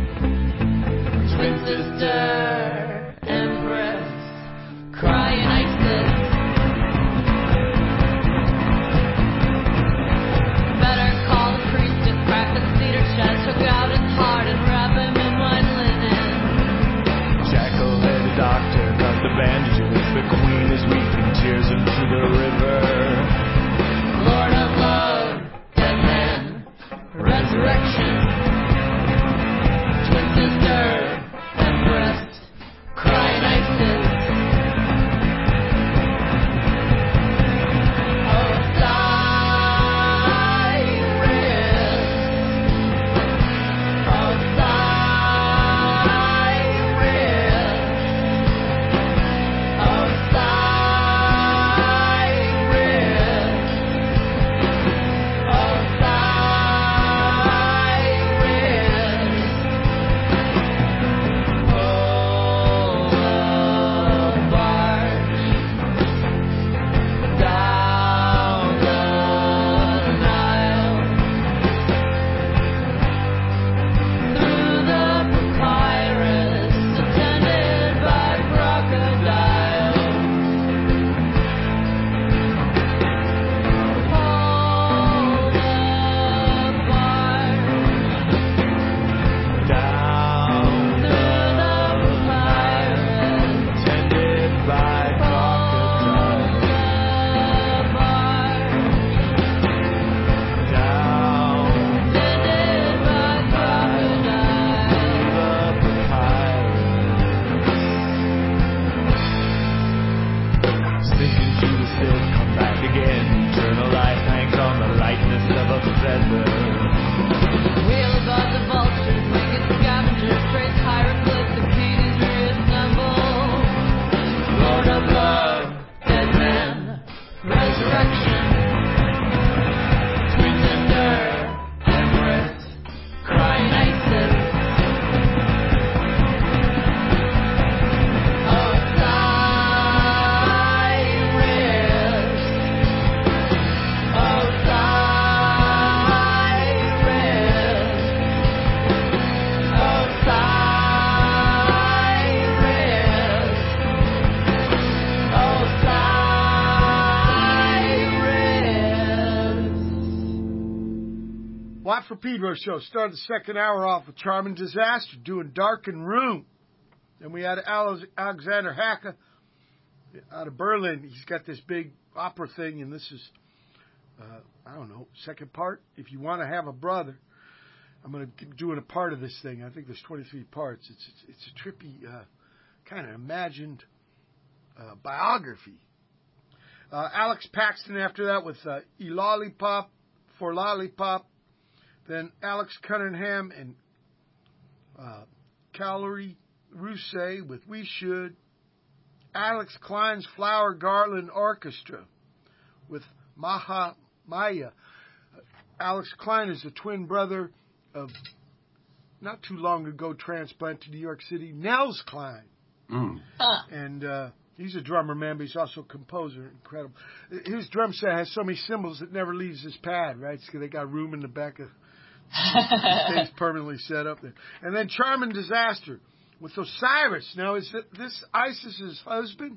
twin sister, empress, crying Isis. Better call the priest and crack the cedar chest, took out his heart and wrap him in white linen. Jackal-headed doctor, cut the bandages, the queen is weeping tears into the river. Lord of love, dead man, resurrection, twin sister, empress, crying Isis. Watt from Pedro show started the second hour off with Charming Disaster doing Darkened Room. Then we had Alexander Hacke out of Berlin. He's got this big opera thing, and this is, uh, I don't know, second part. If you want to have a brother, I'm going to keep doing a part of this thing. I think there's twenty-three parts. It's it's, it's a trippy, uh, kind of imagined uh, biography. Uh, Alex Paxton after that with uh, E Lollipop for Lollipop. Then Alex Cunningham and uh, Calorie Rousset with We Should. Alex Klein's Flower Garland Orchestra with Maha Maya. Alex Klein is the twin brother of, not too long ago, transplant to New York City, Nels Klein. Mm. Huh. And uh, he's a drummer, man, but he's also a composer. Incredible. His drum set has so many cymbals it never leaves his pad, right? So they got room in the back of it stays permanently set up there. And then Charming Disaster with Osiris. Now, is it, this Isis's husband?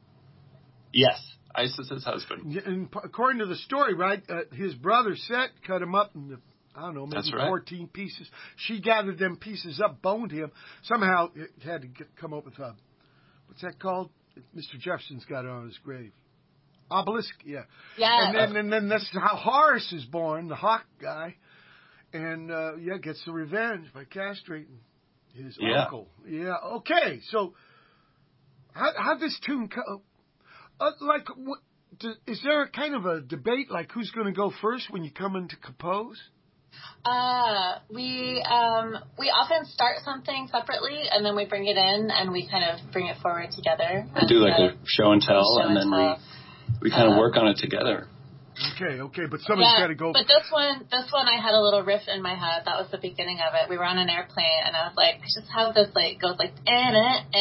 Yes, Isis's husband. And according to the story, right, uh, his brother Set cut him up into, I don't know, maybe That's right. fourteen pieces. She gathered them pieces up, boned him. Somehow it had to get, come up with a, what's that called? Mister Jefferson's got it on his grave. Obelisk, yeah. Yeah. And then, and then this is how Horus is born, the hawk guy. And, uh, yeah, gets the revenge by castrating his yeah. uncle. Yeah, okay. So, how how this tune co- uh, like, what, do, is there a kind of a debate, like who's going to go first when you come in to compose? Uh, we um, we often start something separately, and then we bring it in, and we kind of bring it forward together. We do like uh, a show and tell, show and and then tell. we we kind of uh, work on it together. Okay, okay, but somebody's yeah, got to go. But this one, this one, I had a little riff in my head. That was the beginning of it. We were on an airplane, and I was like, I just have this like goes like, and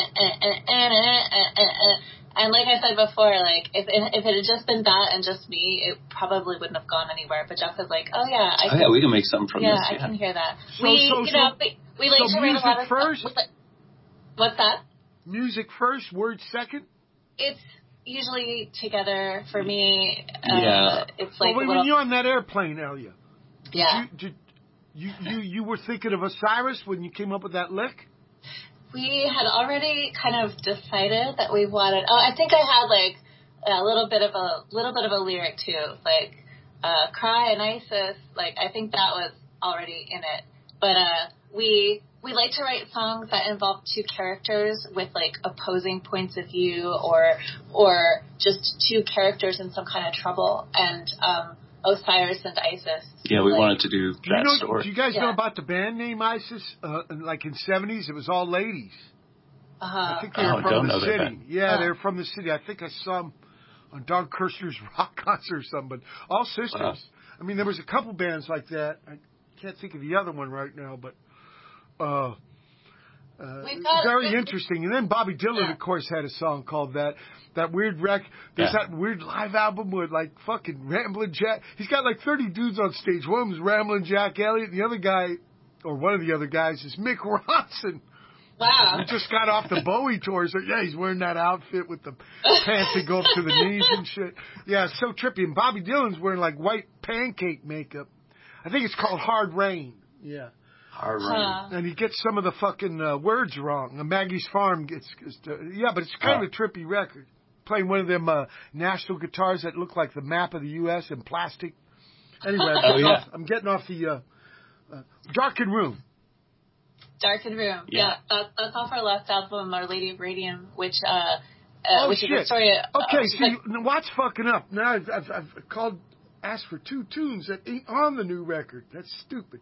like I said before, like if it, if it had just been that and just me, it probably wouldn't have gone anywhere. But Jeff was like, oh yeah, I oh can, yeah, we can make something from yeah, this. I Yeah, I can hear that. So, we, so, you so, know, we, we like so to write a lot of music first. stuff. With, what's that? Music first, words second. It's usually together for me. Uh, yeah. It's like well, wait, little, when you're on that airplane, Elia. Yeah. Did you, did you, you you were thinking of Osiris when you came up with that lick? We had already kind of decided that we wanted. Oh, I think I had like a little bit of a little bit of a lyric too, like uh, "Cry and Isis." Like I think that was already in it. But uh, we we like to write songs that involve two characters with like opposing points of view, or or just two characters in some kind of trouble. And um, Osiris and Isis. Yeah, we like, wanted to do that do you know, story. Do you guys yeah. know about the band name ISIS? Uh, like in seventies, it was all ladies. Uh-huh. I think they Oh, were from don't the know that city. band. Yeah, Oh. they're from the city. I think I saw them on Don Kirshner's rock concert or something. But all sisters. Wow. I mean, there was a couple bands like that. I can't think of the other one right now, but uh, uh, got- very interesting. And then Bobby Dylan, Yeah. of course, had a song called that. That weird rec. There's Yeah. that weird live album with like fucking Ramblin' Jack. He's got like thirty dudes on stage. One of them's Ramblin' Jack Elliott. The other guy, or one of the other guys, is Mick Ronson. Wow. He just got off the Bowie tour, so yeah, he's wearing that outfit with the pants that go up to the knees and shit. Yeah, it's so trippy. And Bobby Dylan's wearing like white pancake makeup. I think it's called Hard Rain. Yeah. Hard Huh. running. And he gets some of the fucking uh, words wrong. And Maggie's Farm gets, gets to, yeah, but it's kind of a trippy record. Playing one of them uh, National guitars that look like the map of the U S in plastic. Anyway, I'm Oh, getting, yeah. off, I'm getting off the uh, uh, Darkened Room. Darkened Room. Yeah. Yeah, that, that's off our last album, Our Lady of Radium, which uh, uh Oh, which shit. is a story. Uh, Okay, which is see, like- what's fucking up? Now I've, I've, I've called, asked for two tunes that ain't on the new record. That's stupid.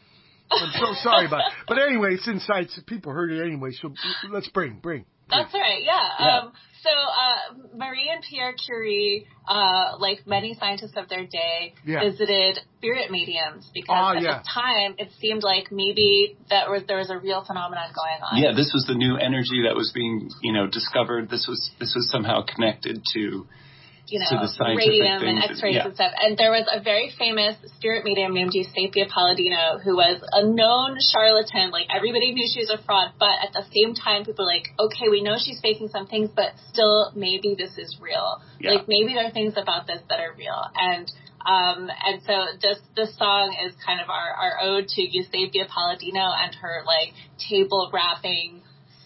I'm so sorry about it. But anyway, it's inside, so people heard it anyway, so let's bring, bring. That's right, yeah. Yeah. Um, so uh, Marie and Pierre Curie, uh, like many scientists of their day, Yeah. visited spirit mediums because Oh, at yeah. the time it seemed like maybe that was there was a real phenomenon going on. Yeah, this was the new energy that was being, you know, discovered. This was this was somehow connected to You to know, the scientific radium and things. X-rays Yeah. and stuff. And there was a very famous spirit medium named Eusapia Palladino who was a known charlatan. Like, everybody knew she was a fraud, but at the same time, people were like, okay, we know she's faking some things, but still, maybe this is real. Yeah. Like, maybe there are things about this that are real. And um, and so this this song is kind of our, our ode to Eusapia Palladino and her, like, table rapping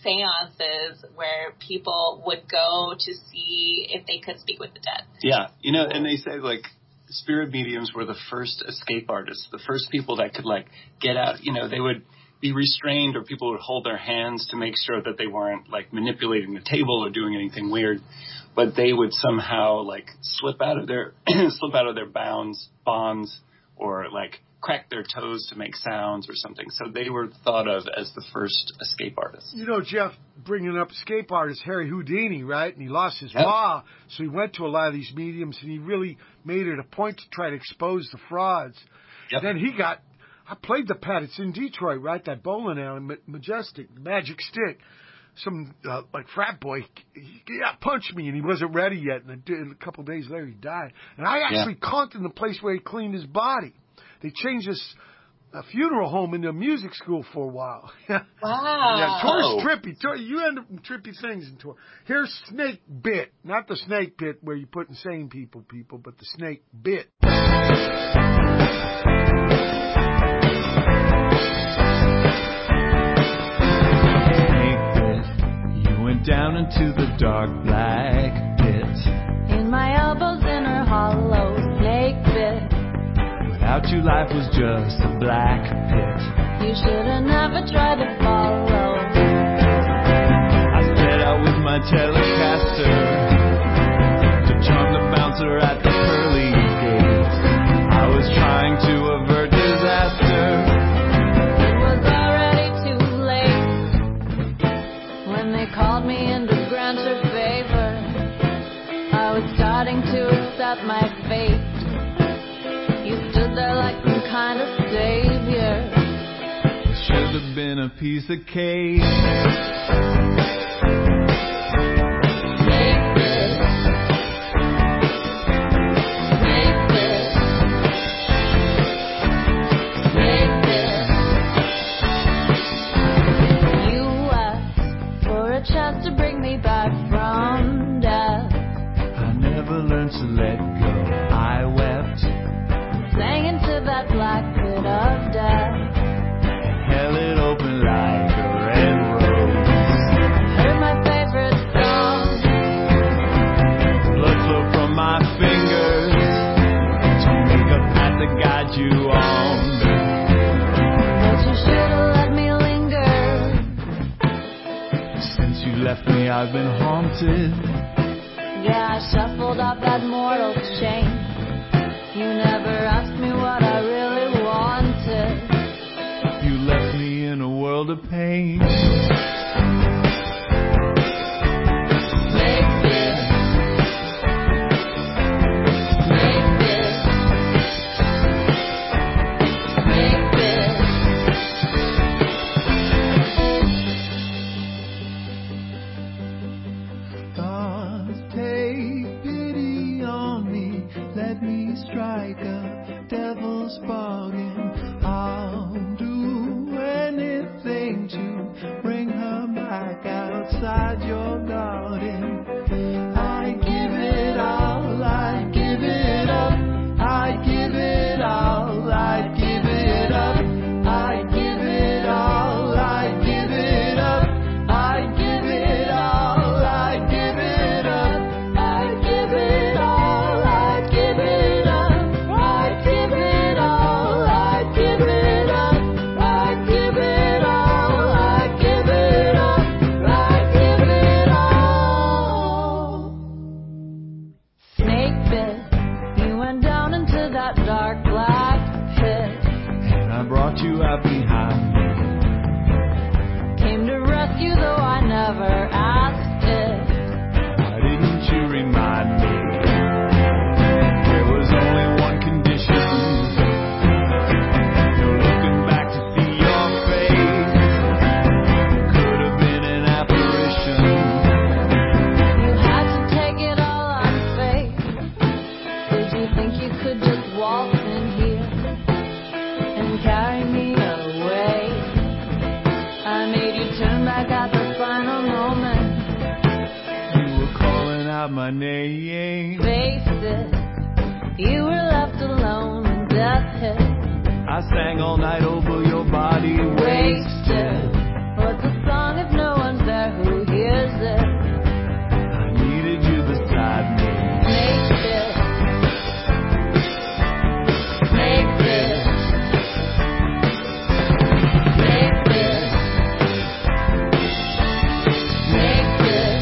seances where people would go to see if they could speak with the dead. Yeah, you know, and they say, like, spirit mediums were the first escape artists, the first people that could, like, get out. You know, they would be restrained, or people would hold their hands to make sure that they weren't, like, manipulating the table or doing anything weird. But they would somehow, like, slip out of their slip out of their bounds, bonds, or, like, crack their toes to make sounds or something. So they were thought of as the first escape artists. You know, Jeff, bringing up escape artist Harry Houdini, right? And he lost his Yep. ma, so he went to a lot of these mediums, and he really made it a point to try to expose the frauds. Yep. Then he got, I played the pad. It's in Detroit, right? That bowling alley, Ma- Majestic, Magic Stick. Some, uh, like, frat boy, he, yeah, punched me, and he wasn't ready yet. And a, d- a couple days later, he died. And I actually Yeah. conked in the place where he cleaned his body. They changed this uh, funeral home into a music school for a while. Wow. Yeah, tour's Oh. trippy. Tour, you end up with trippy things in tour. Here's Snake Bit. Not the snake pit where you put insane people, people, but the Snake Bit. You went down into the dark black pit. In my elbows in her hollow snake bit. Without you, life was just a black pit. You should have never tried to follow. I set out with my Telecaster to charm the bouncer at the pearly gates. I was trying to avert disaster. It was already too late when they called me in to grant her favor. I was starting to my fate. You stood there like some kind of savior. It should have been a piece of cake. To bring me back from death. I never learned to let go. I wept, sang into that black pit of death, held it open like a red rose. Heard my favorite song. Blood flow from my fingers to make a path to guide you on. But you should have let me linger. Since you left me, I've been haunted. Yeah, I shuffled off that mortal chain. You never asked me what I really wanted. You left me in a world of pain. Strike a devil's bargain. I'll do anything to bring her back outside your garden. I give it all, I give it up. I give it all, I give it up. I give it all, I give it up. I give it all, I give it up. I give it all, I give it up. Dark black pit, and I brought you out behind me. Came to rescue, though I never asked it. Why didn't you remind me? There was only one condition. No looking back to see your face. Could have been an apparition. You had to take it all on faith. Did you think you could just walk in here and carry me away? I made you turn back at the final moment. You were calling out my name. Face it, you were left alone when death hit. I sang all night over your body wasted. What's a song if no one's there who hears it? I needed you beside me. Make it. Make it. Make it. Make it.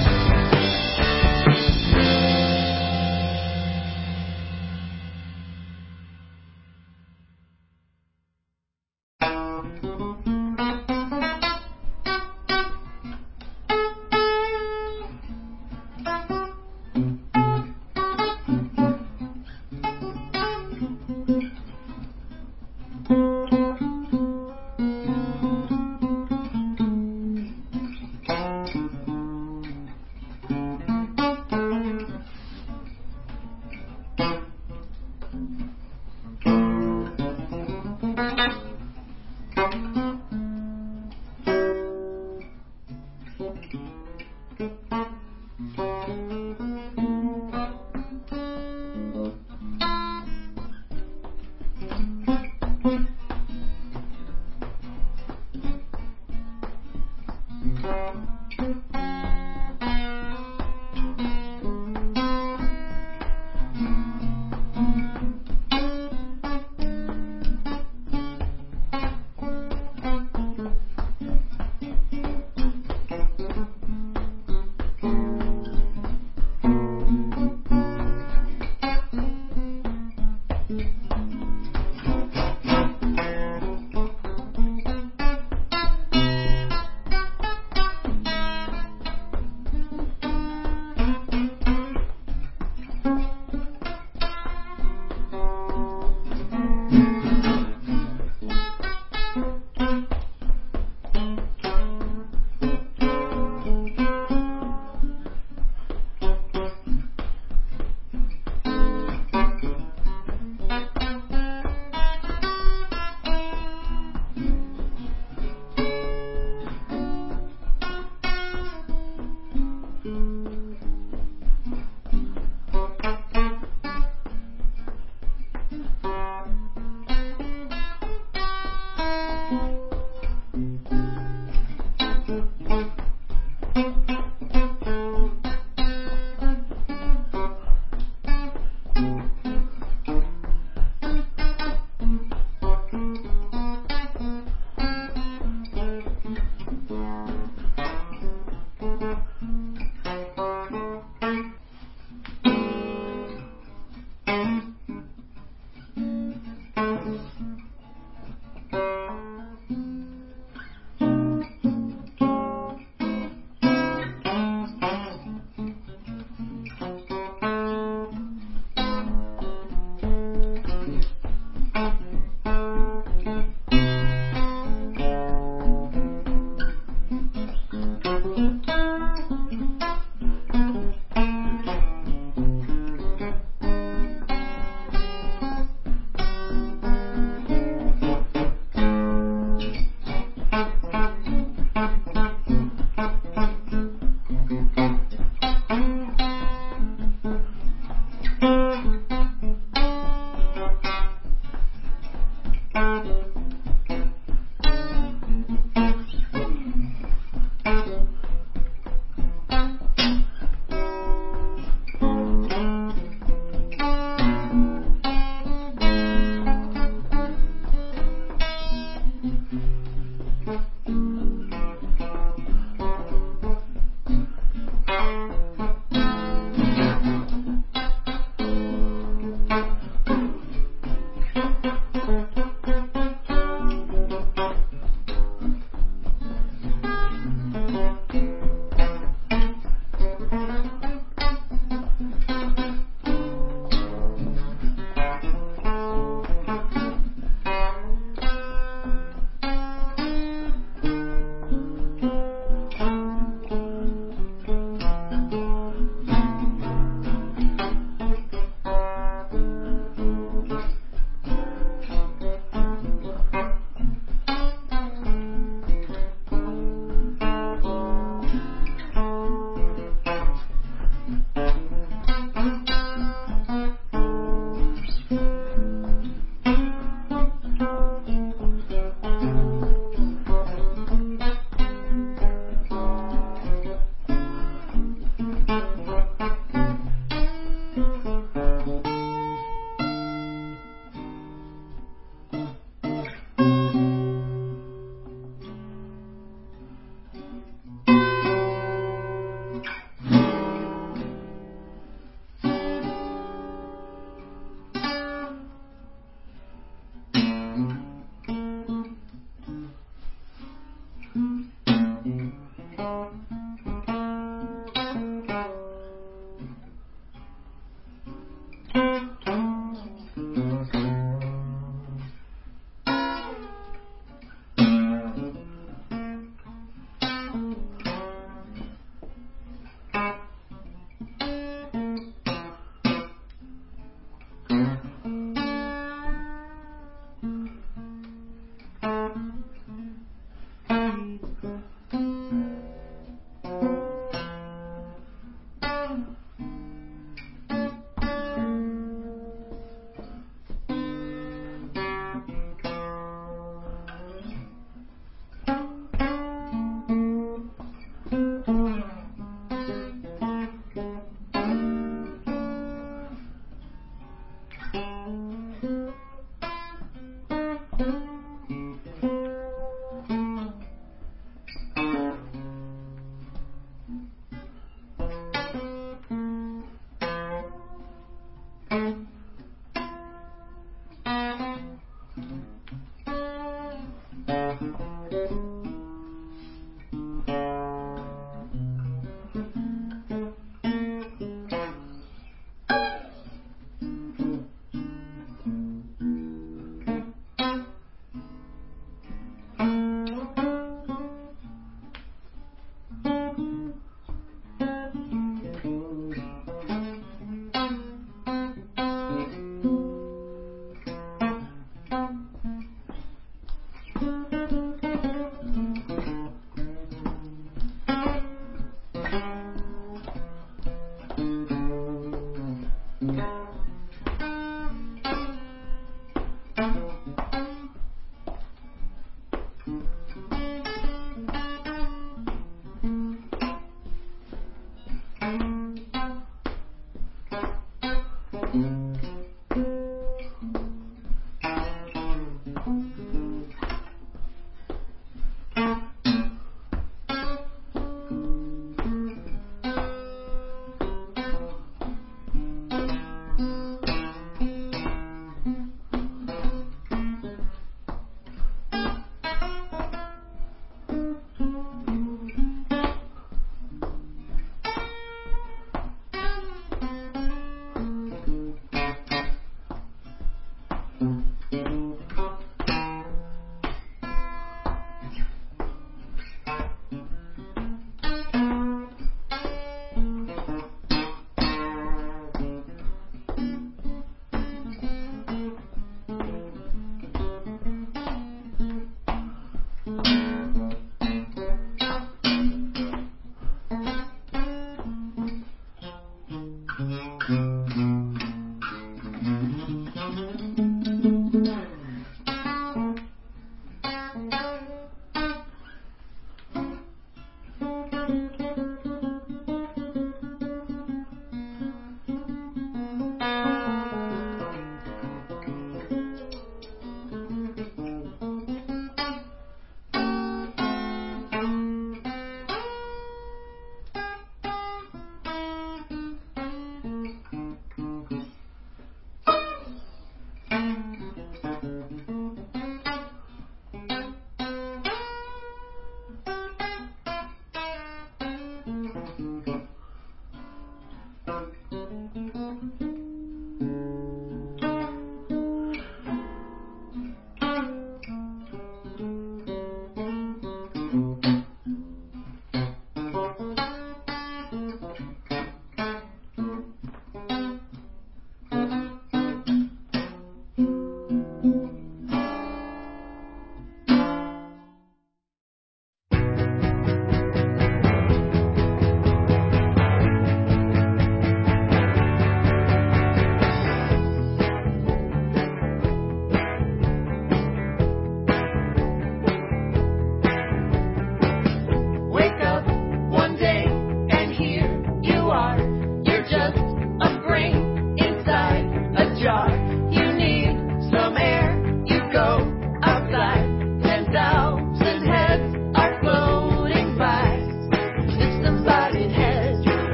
Thank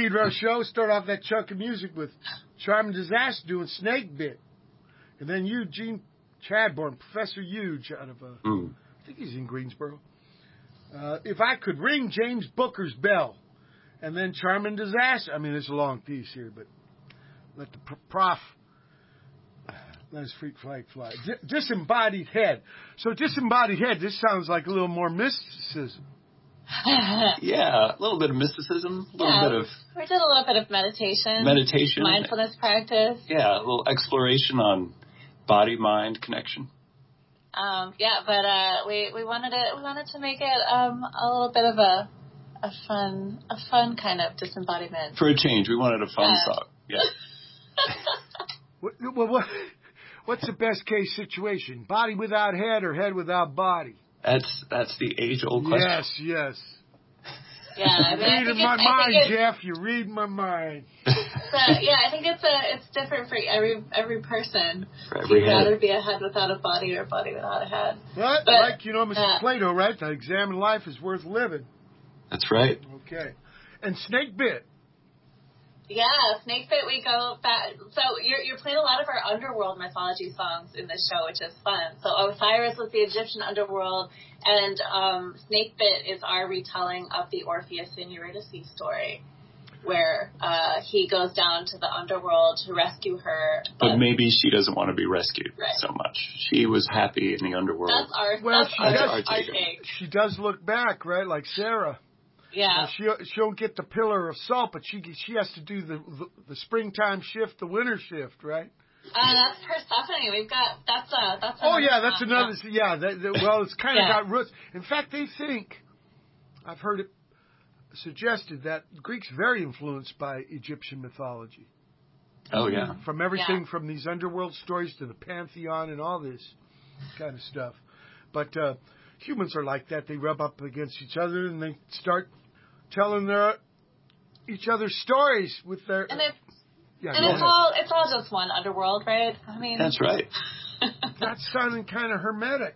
Pedro show. Start off that chunk of music with Charming Disaster doing Snake Bit. And then Eugene Chadbourne, Professor Huge out of, uh, mm. I think he's in Greensboro. Uh, if I could ring James Booker's bell. And then Charming Disaster. I mean, it's a long piece here, but let the prof let his freak flag fly. D- disembodied head. So disembodied head, this sounds like a little more mysticism. Yeah, a little bit of mysticism, a little yeah, bit of... We did a little bit of meditation. Meditation. Mindfulness practice. Yeah, a little exploration on body-mind connection. Um, yeah, but uh, we we wanted it. We wanted to make it um, a little bit of a a fun a fun kind of disembodiment. For a change, we wanted a fun yeah. song. Yeah. what, what, what, what's the best case situation? Body without head or head without body? That's that's the age-old question. Yes, yes. Yeah, I mean, you're reading my mind, Jeff. You're reading my mind. So, yeah, I think it's a it's different for every every person. For every You'd head. rather be a head without a body or a body without a head. But, but like, you know, Mister Uh, Plato, right? To examine life is worth living. That's right. Okay. And Snake Bit. Yeah, Snake Bit, we go back. So you're, you're playing a lot of our underworld mythology songs in this show, which is fun. So Osiris was the Egyptian underworld, and um, Snake Bit is our retelling of the Orpheus and Eurydice story, where uh, he goes down to the underworld to rescue her. But, but maybe she doesn't want to be rescued right. so much. She was happy in the underworld. That's our, well, that's she our, does, our take. She does look back, right, like Sarah. Yeah. Now, she she don't get the pillar of salt, but she she has to do the the, the springtime shift, the winter shift, right? Uh, that's Persephone. We've got that's a that's. Oh yeah, that's another. Yeah, that, that, well, it's kind of yeah. got roots. In fact, they think I've heard it suggested that Greeks very influenced by Egyptian mythology. Oh yeah, from everything yeah. from these underworld stories to the pantheon and all this kind of stuff. But uh, humans are like that. They rub up against each other and they start telling their each other's stories with their. And it's, yeah, and it's ahead. all it's all just one underworld, right? I mean, that's right. That's sounding kind of hermetic.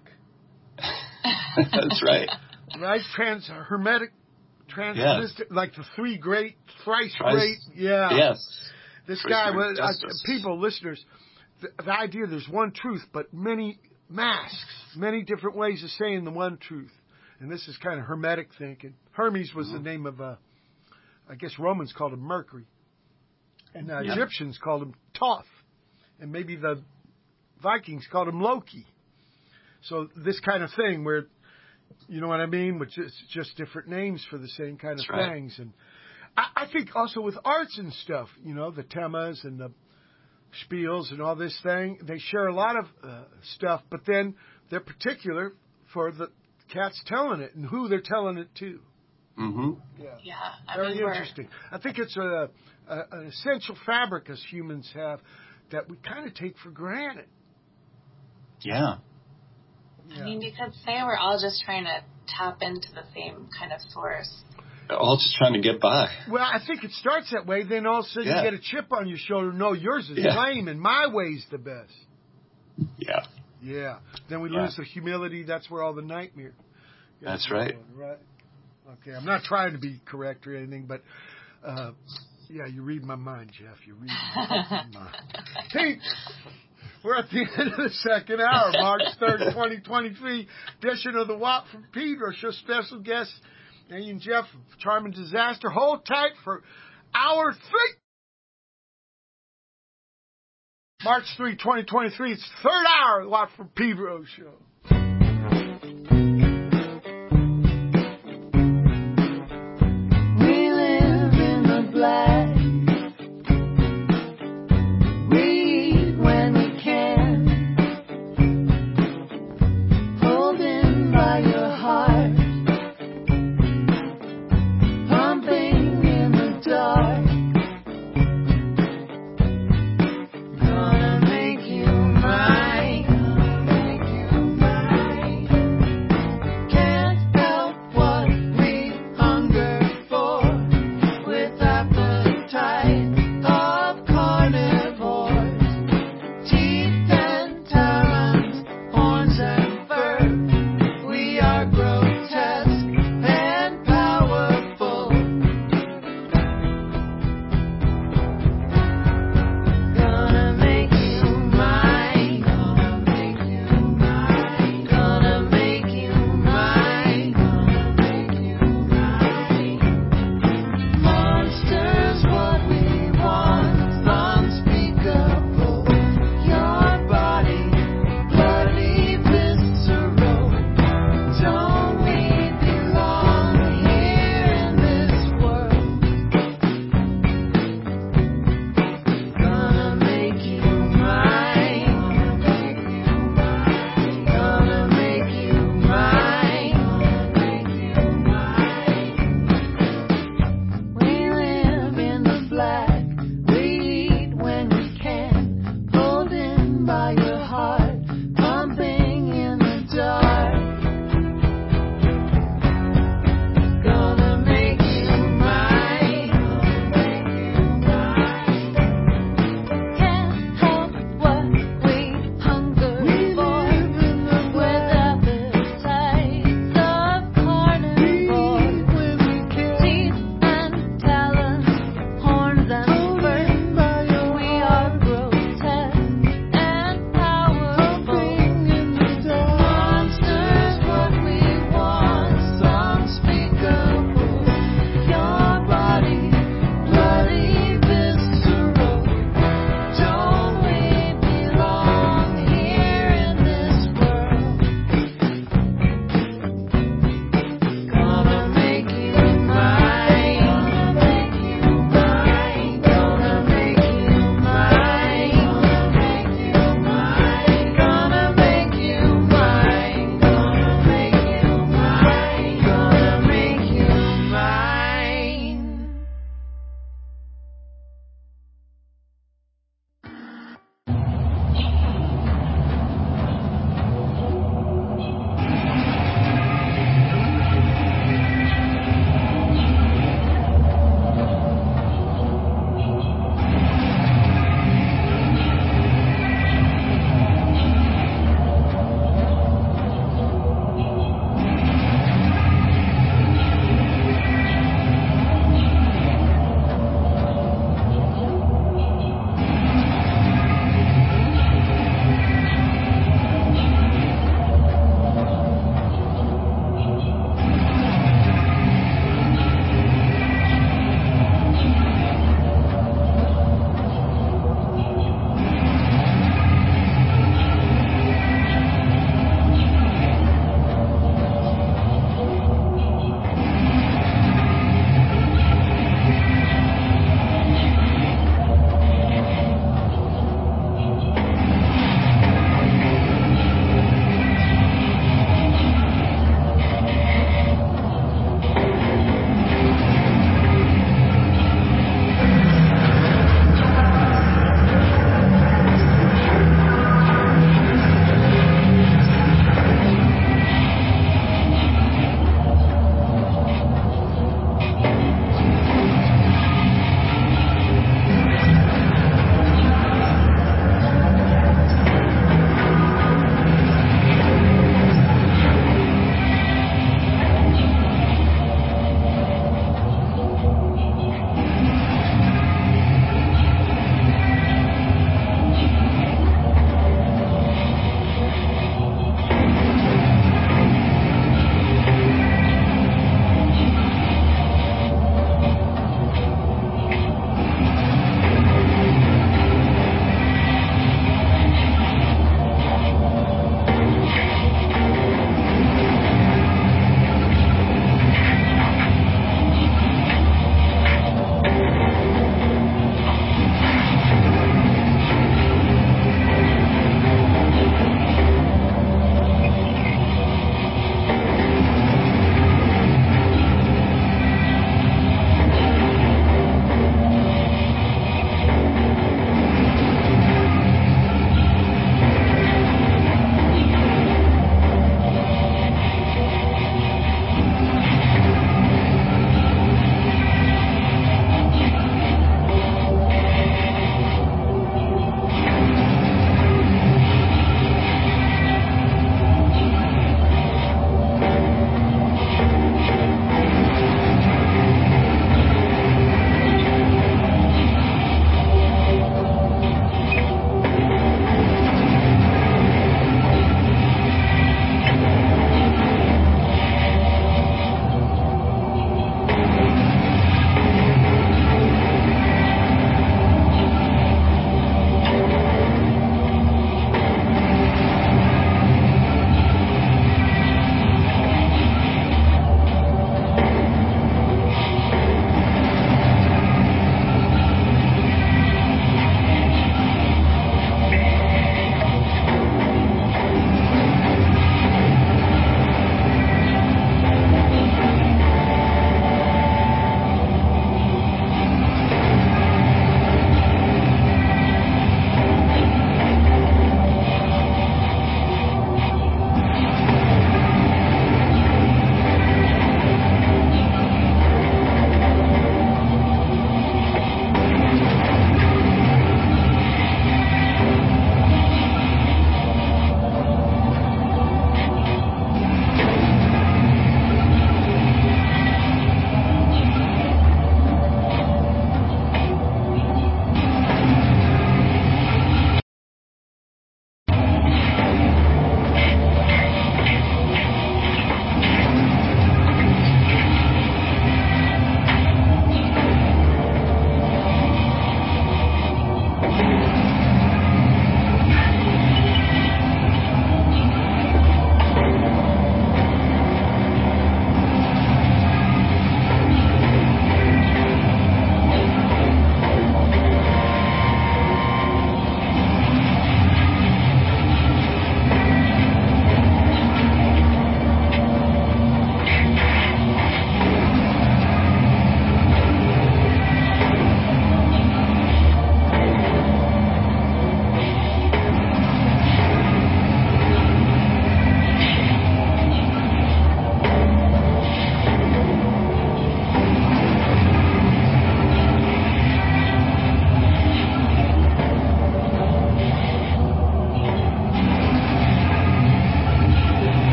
That's right. Right, trans hermetic, trans yes. like the three great, thrice Thrice, great. Yeah. Yes. This Thrice guy great was uh, people, listeners. The, the idea there's one truth, but many masks, many different ways of saying the one truth. And this is kind of hermetic thinking. Hermes was mm-hmm. the name of, uh, I guess Romans called him Mercury. And uh, yeah. Egyptians called him Thoth. And maybe the Vikings called him Loki. So this kind of thing where, you know what I mean? Which is just different names for the same kind of That's things. Right. And I, I think also with arts and stuff, you know, the temas and the spiels and all this thing, they share a lot of uh, stuff, but then they're particular for the cats telling it and who they're telling it to. Mm-hmm. Yeah. Yeah. I Very mean, interesting. I think it's a, a an essential fabric as humans have that we kind of take for granted. Yeah. yeah. I mean, you could say we're all just trying to tap into the same kind of source. They're all just trying to get by. Well, I think it starts that way. Then all of a sudden yeah. you get a chip on your shoulder. No, yours is yeah. lame and my way's the best. Yeah. Yeah. Then we yeah. lose the humility. That's where all the nightmare. That's right. On, right. Okay. I'm not trying to be correct or anything, but uh, yeah, you read my mind, Jeff. You read my mind. Hey, we're at the end of the second hour, March third, twenty twenty-three edition of the Watt from Pedro Show. Special guests, Andy and Jeff, Charming Disaster. Hold tight for hour three. March third, twenty twenty-three. It's the third hour of the Watt from Pedro Show. We live in the black. Read when we can. Holding by your heart. Pumping in the dark. Gonna make you mine. Gonna make you mine.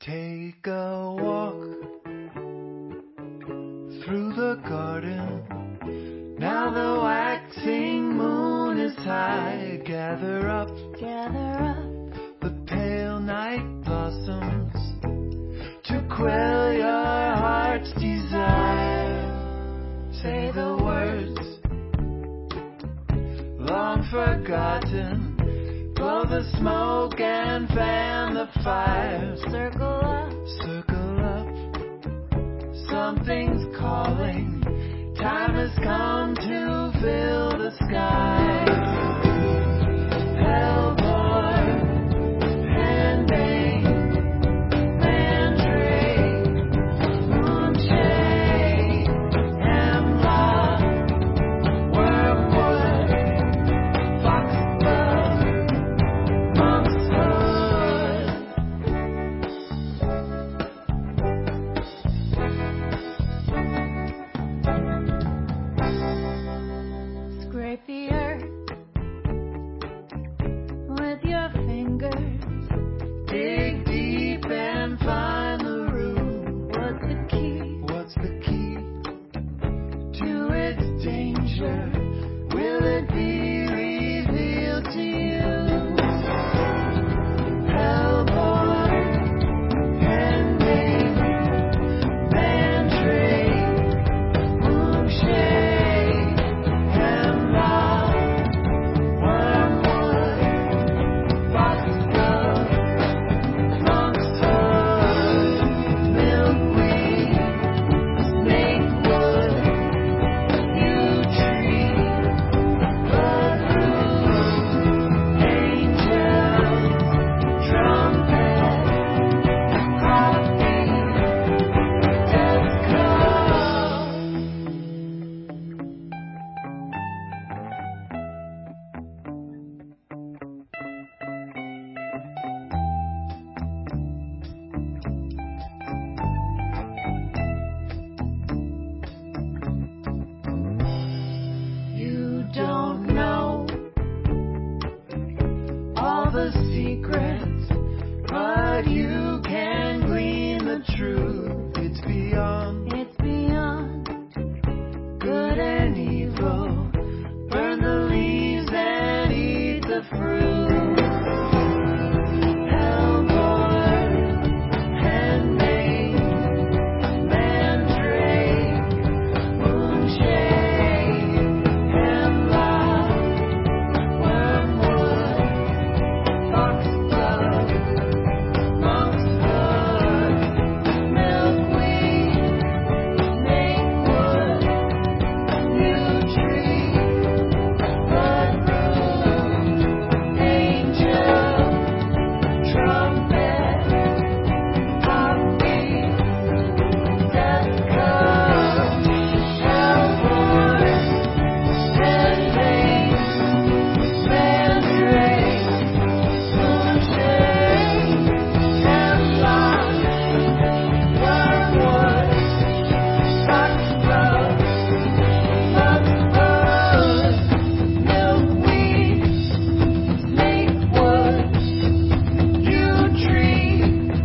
Take a walk through the garden. Now the waxing moon is high. Gather up, Gather up the pale night blossoms to quell your heart's desire. Say the words long forgotten. Blow the smoke and fan the fire. Circle up, Circle up, something's calling. Time has come to fill the sky. Hellboy, Henbane, Mandrake, Moonshade, Hemlock, Wormwood, Foxglove, Monkshood. scrape the earth with your fingers. Dig deep and find the root. What's the key What's the key to its danger? Will it be revealed to you? Hellboy, Henbane, Mandrake, Moonshade, Hemlock, Wormwood, Foxglove, Monkshood, Milkweed, Snakewood, Yew Tree, Bloodroot, Angels, Trumpet, Poppy, Death Call. You don't know all the secrets, but you can glean the truth. It's beyond It's beyond good and evil. Burn the leaves and eat the fruit. Hellboy, Henbane, Mandrake, Moonshade, Hemlock, Wormwood, Foxglove, Monkshood, Milkweed, Snakewood, Yew Tree, Bloodroot, Angel, Trumpet, Poppy, Death Call, Hellboy, Henbane, Mandrake, Moonshade, Hemlock, Wormwood, Foxglove, Monkshood, Milkweed, Snakewood, Yew Tree,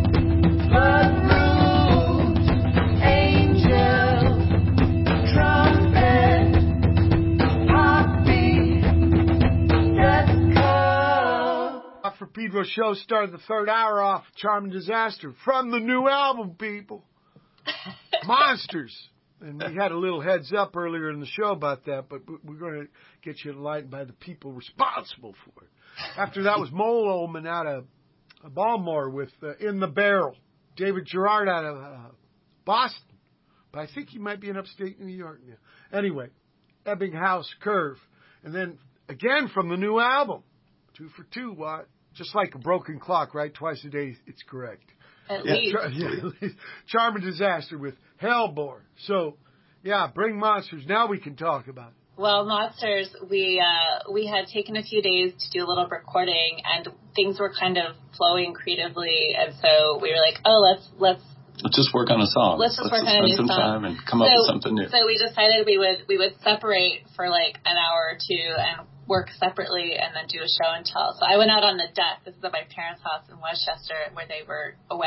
Bloodroot, Angel, Trumpet, Poppy, Death Call. For Pedro Show started the third hour off Charming Disaster from the new album, people. Monsters. And we had a little heads up earlier in the show about that, but we're going to get you enlightened by the people responsible for it. After that was Mole Omen out of Baltimore with uh, In the Barrel. David Gerard out of uh, Boston. But I think he might be in upstate New York now. Anyway, Ebbinghaus Curve. And then again from the new album. Two for two, what? Just like a broken clock, right? Twice a day, it's correct. At Yeah, least. Char- yeah, Charming Disaster with Hellborn. So, yeah, bring monsters. Now we can talk about it. Well, Monsters, we uh, we had taken a few days to do a little recording, and things were kind of flowing creatively, and so we were like, oh, let's let's Let's just work on a song. let's just Let's work on a new spend some song. time and come so, up with something new. So we decided we would we would separate for like an hour or two and work separately, and then do a show and tell. So I went out on the deck. This is at my parents' house in Westchester, where they were away,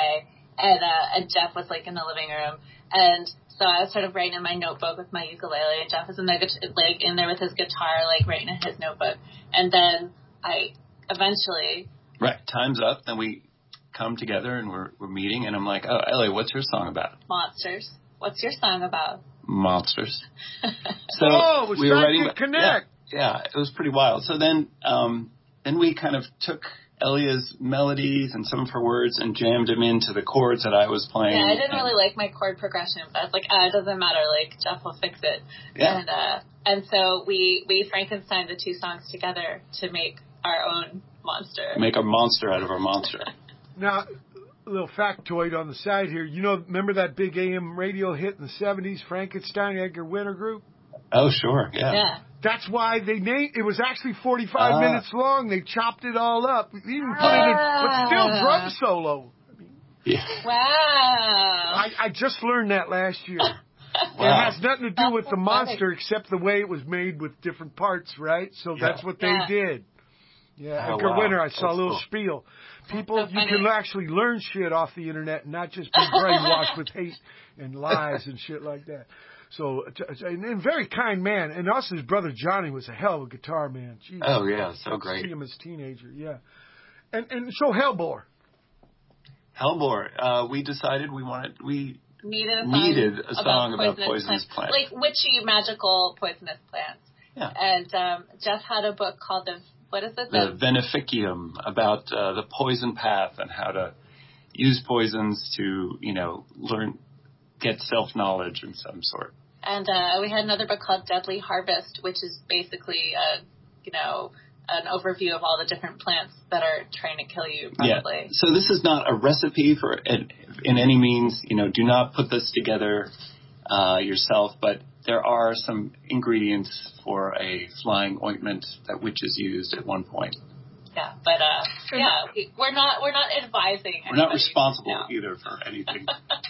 and uh, and Jeff was like in the living room, and so I was sort of writing in my notebook with my ukulele, and Jeff was in the like in there with his guitar, like writing in his notebook, and then I eventually right time's up, then we come together and we're we're meeting, and I'm like, oh, Ellie, what's your song about? Monsters. What's your song about? Monsters. So oh, it was we were writing Connect. Yeah, yeah, it was pretty wild. So then, um, then we kind of took Elia's melodies and some of her words and jammed them into the chords that I was playing. Yeah, I didn't really like my chord progression, but I was like, ah, it doesn't matter. Like Jeff will fix it. Yeah. And uh, and so we we Frankensteined the two songs together to make our own monster. Make a monster out of our monster. Now, a little factoid on the side here. You know, remember that big A M radio hit in the seventies, Frankenstein, Edgar Winter Group? Oh, sure, yeah. Yeah. That's why they named it. Was actually forty-five Ah. minutes long. They chopped it all up. Even put it in, but still drum solo. Yeah. Wow. I, I just learned that last year. Wow. It has nothing to do That's with the so monster except the way it was made with different parts, right? So Yeah. that's what they Yeah. did. Yeah, Oh, Edgar wow. Winter, I saw That's a little cool. spiel. People, so you funny. can actually learn shit off the internet and not just be brainwashed with hate and lies and shit like that. So, and, and very kind man. And also his brother Johnny was a hell of a guitar man. Jesus. Oh, yeah, so Got to great. See him as a teenager, yeah. And and so Hellbore. Hellbore, uh, we decided we wanted, we Needed a song, needed a song about poisonous, poisonous plants. Like witchy, magical poisonous plants. Yeah. And um, Jeff had a book called the, what is it? The Veneficium, about uh, the poison path and how to use poisons to, you know, learn, get self-knowledge in some sort. And uh, we had another book called Deadly Harvest, which is basically, a, you know, an overview of all the different plants that are trying to kill you, probably. Yeah. So this is not a recipe for in, in any means. You know, do not put this together uh, yourself. But there are some ingredients for a flying ointment that witches used at one point. Yeah, but uh, yeah, we, we're not we're not advising. We're not anybody. responsible No. either for anything.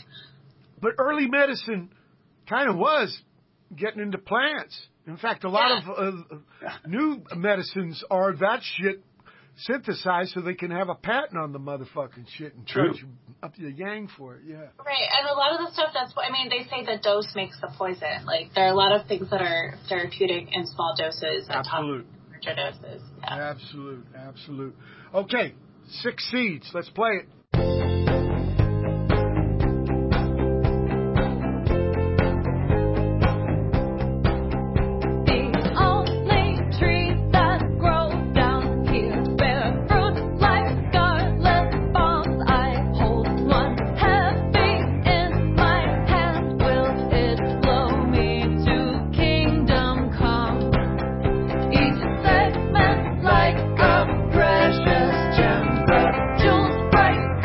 But early medicine kind of was getting into plants. In fact, a lot Yeah. of uh, new medicines are that shit synthesized so they can have a patent on the motherfucking shit and True. charge you up the yang for it. Yeah. Right, and a lot of the stuff that's, I mean, they say the dose makes the poison. Like, there are a lot of things that are therapeutic in small doses and Absolute. larger doses. Yeah. Absolute. Absolute. Okay. Six seeds. Let's play it. The only trees that grow down here bear fruit like scarlet bombs. I hold one heavy in my hand. Will it blow me to kingdom come? Each segment like a precious gem, the jewels bright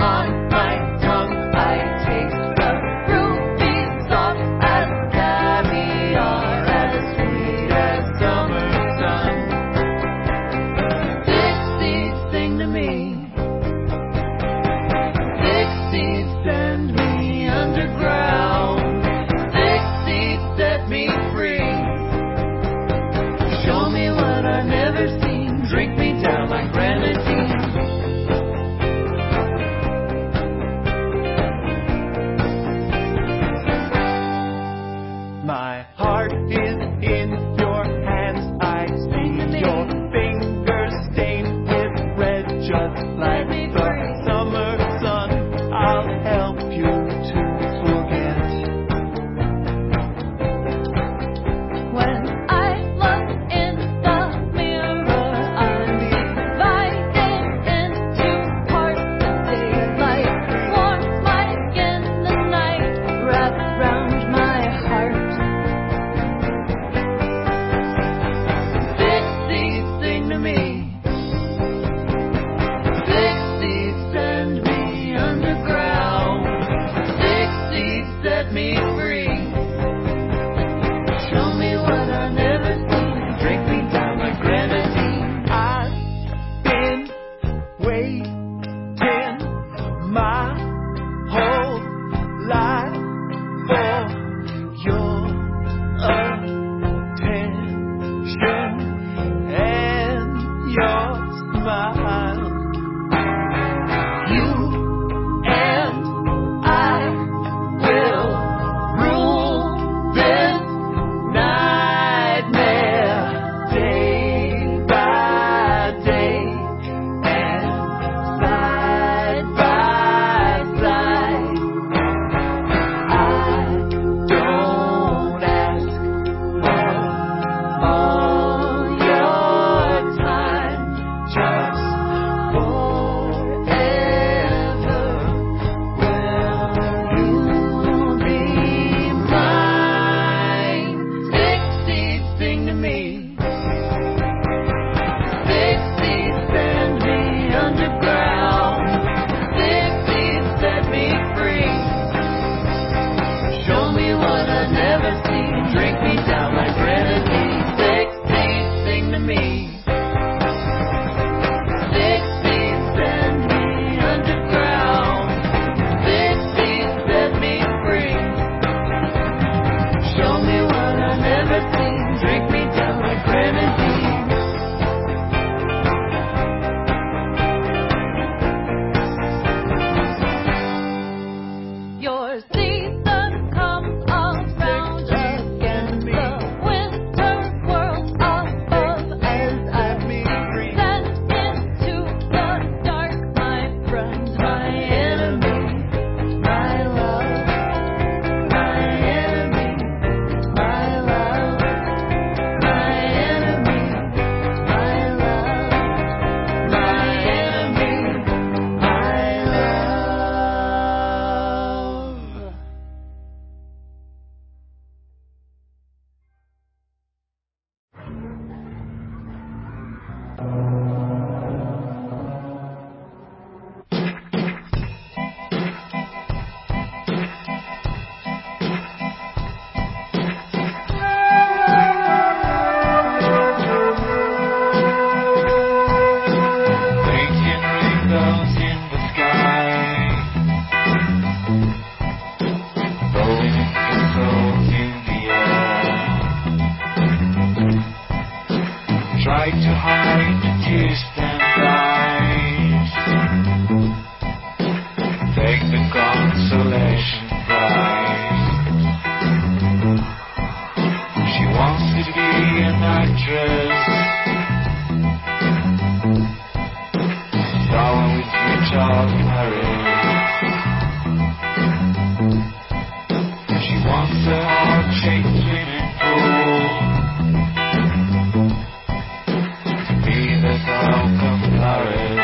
the consolation prize. She wants to be an actress, starring with Richard Harris. She wants a heart-shaped swimming pool to be the South of Paris.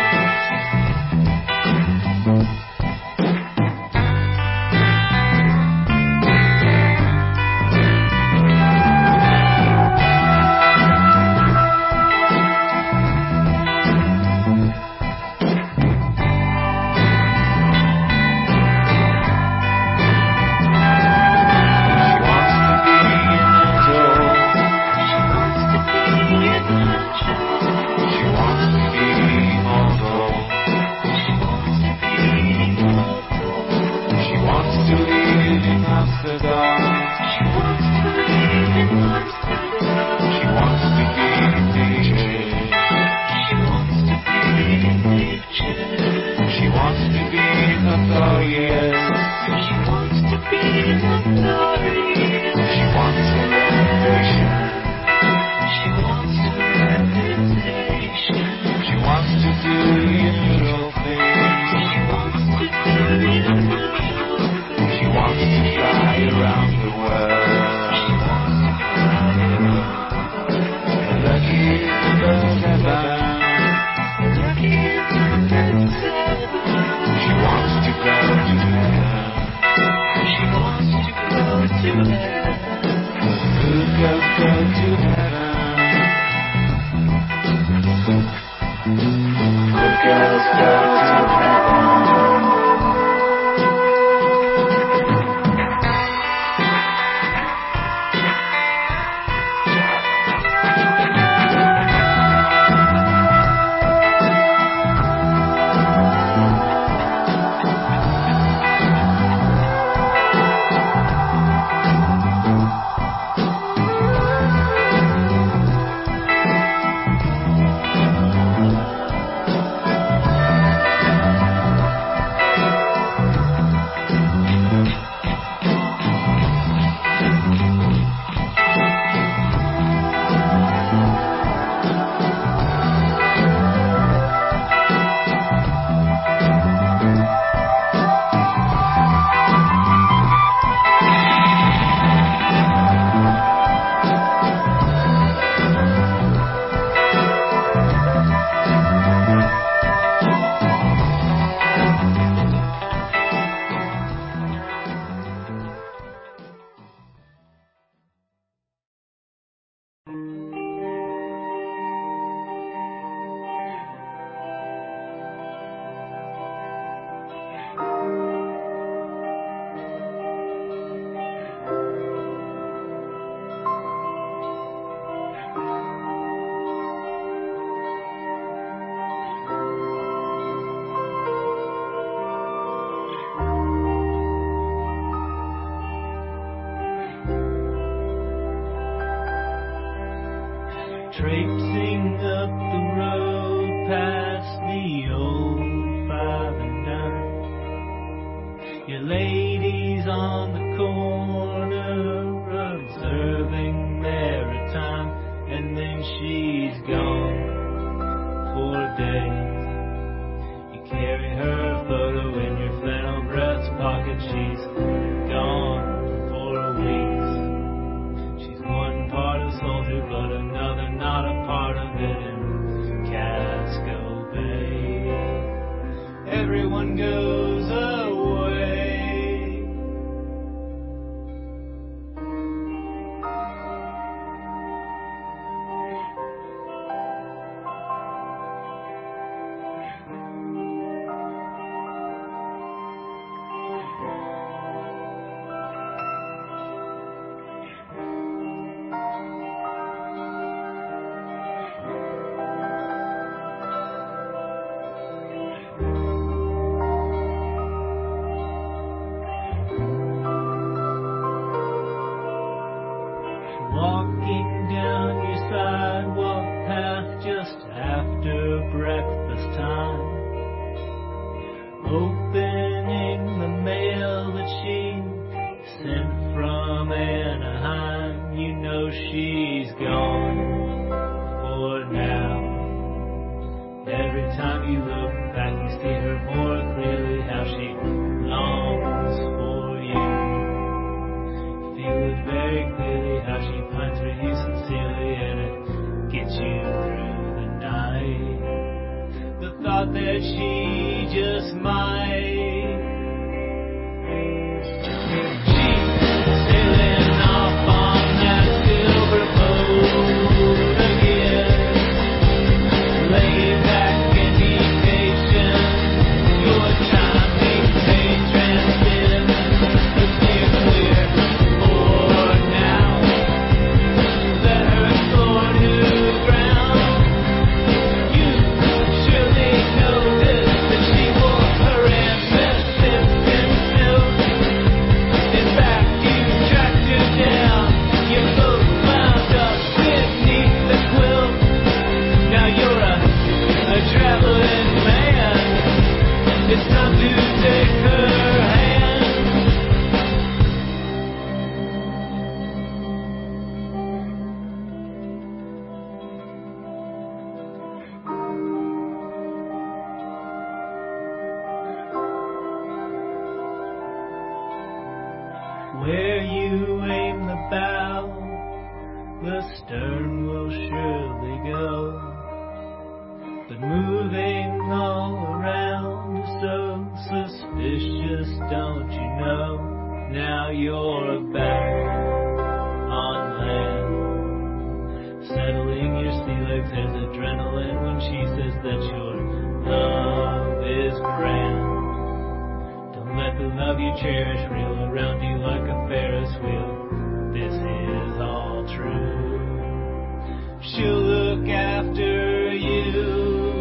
Traipsing up the road past the old five and nine. Your lady's on the corner observing maritime, and then she's gone for days. You carry her photo in your flannel breast pocket. She's gone for weeks. She's one part a soldier, but another not a part of it in Casco Bay. Everyone goes away. Where you aim the bow, the stern will surely go. But moving all around is so suspicious, don't you know? Now you're back on land, settling your sea legs. There's adrenaline when she says that your love is grand. Don't let the love you cherish reel around you like a Ferris wheel. This is all true. She'll look after you.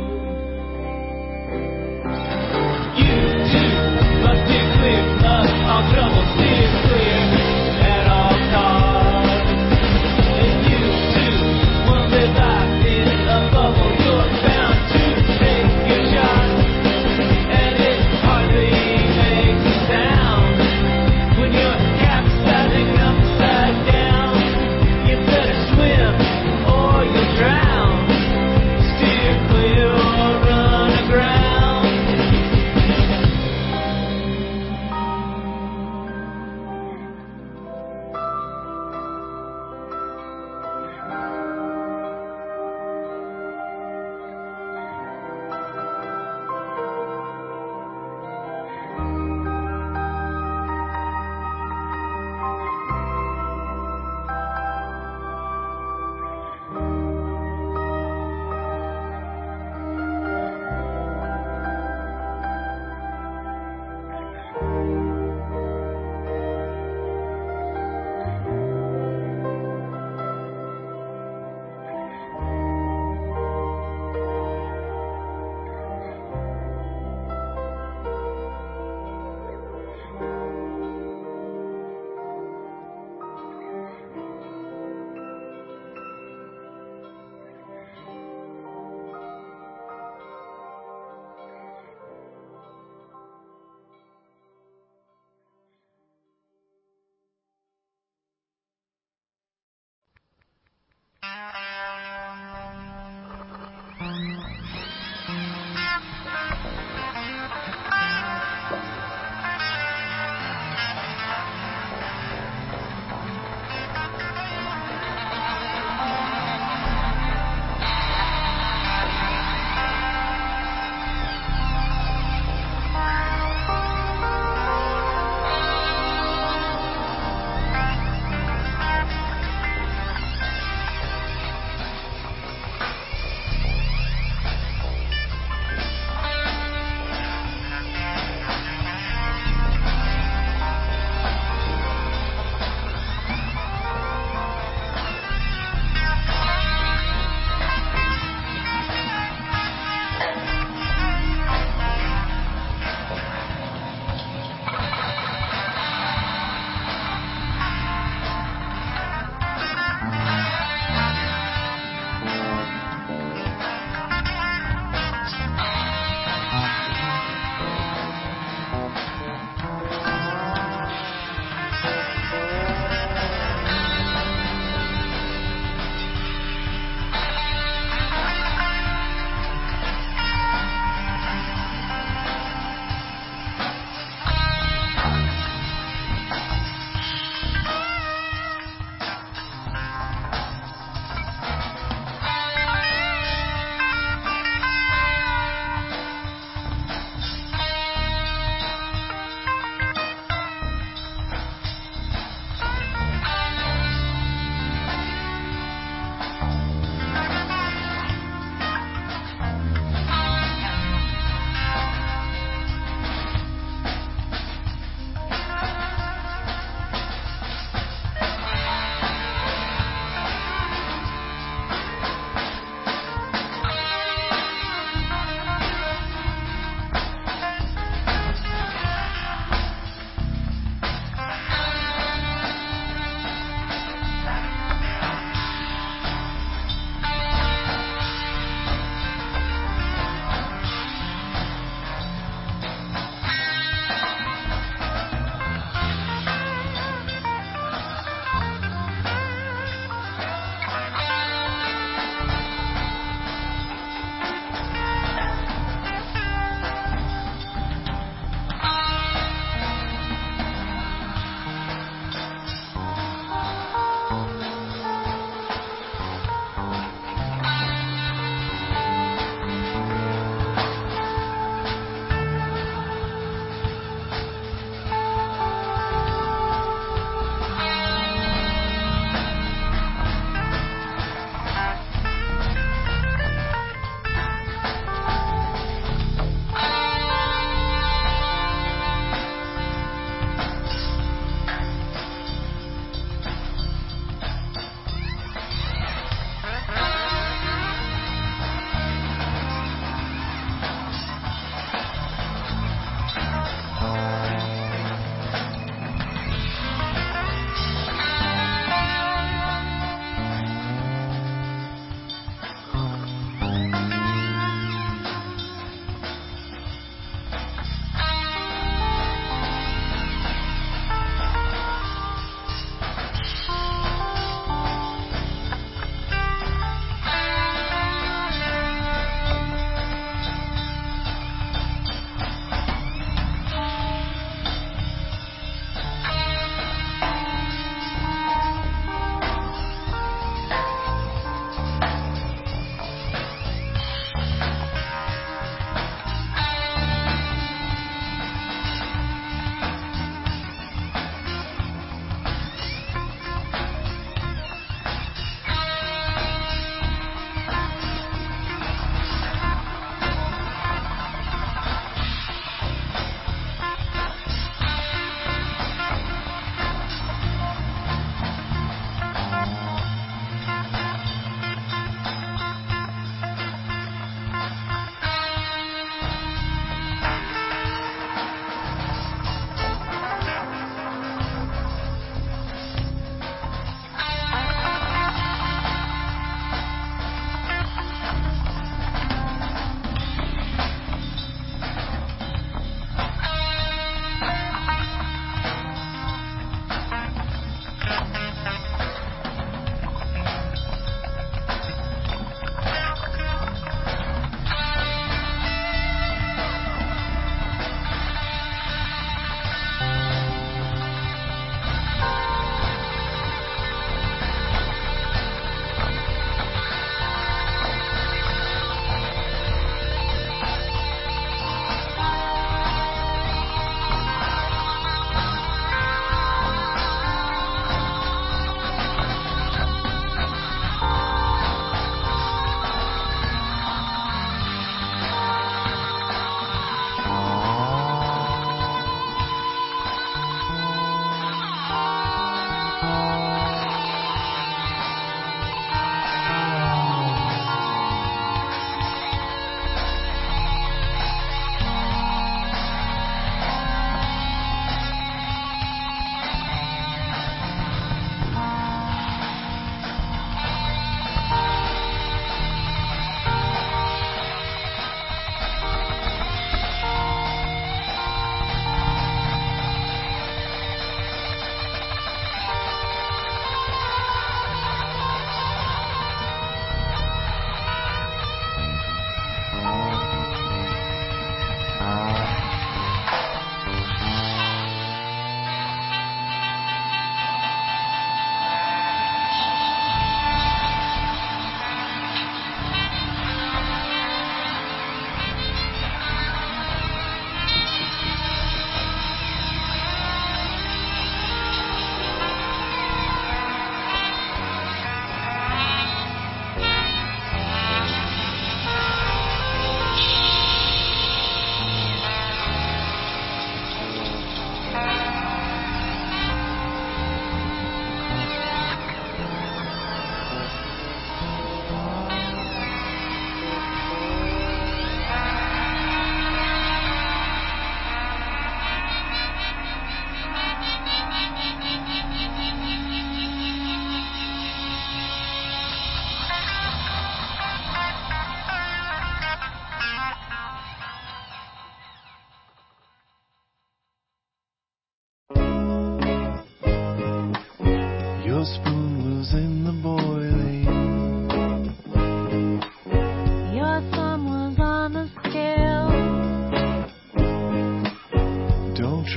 You too must be clear of all trouble, steer clear at all costs. And you too won't live life in a bubble. You're bound to take your shot, and it hardly makes a sound when you're capsizing upside down. You better swim or you'll drown.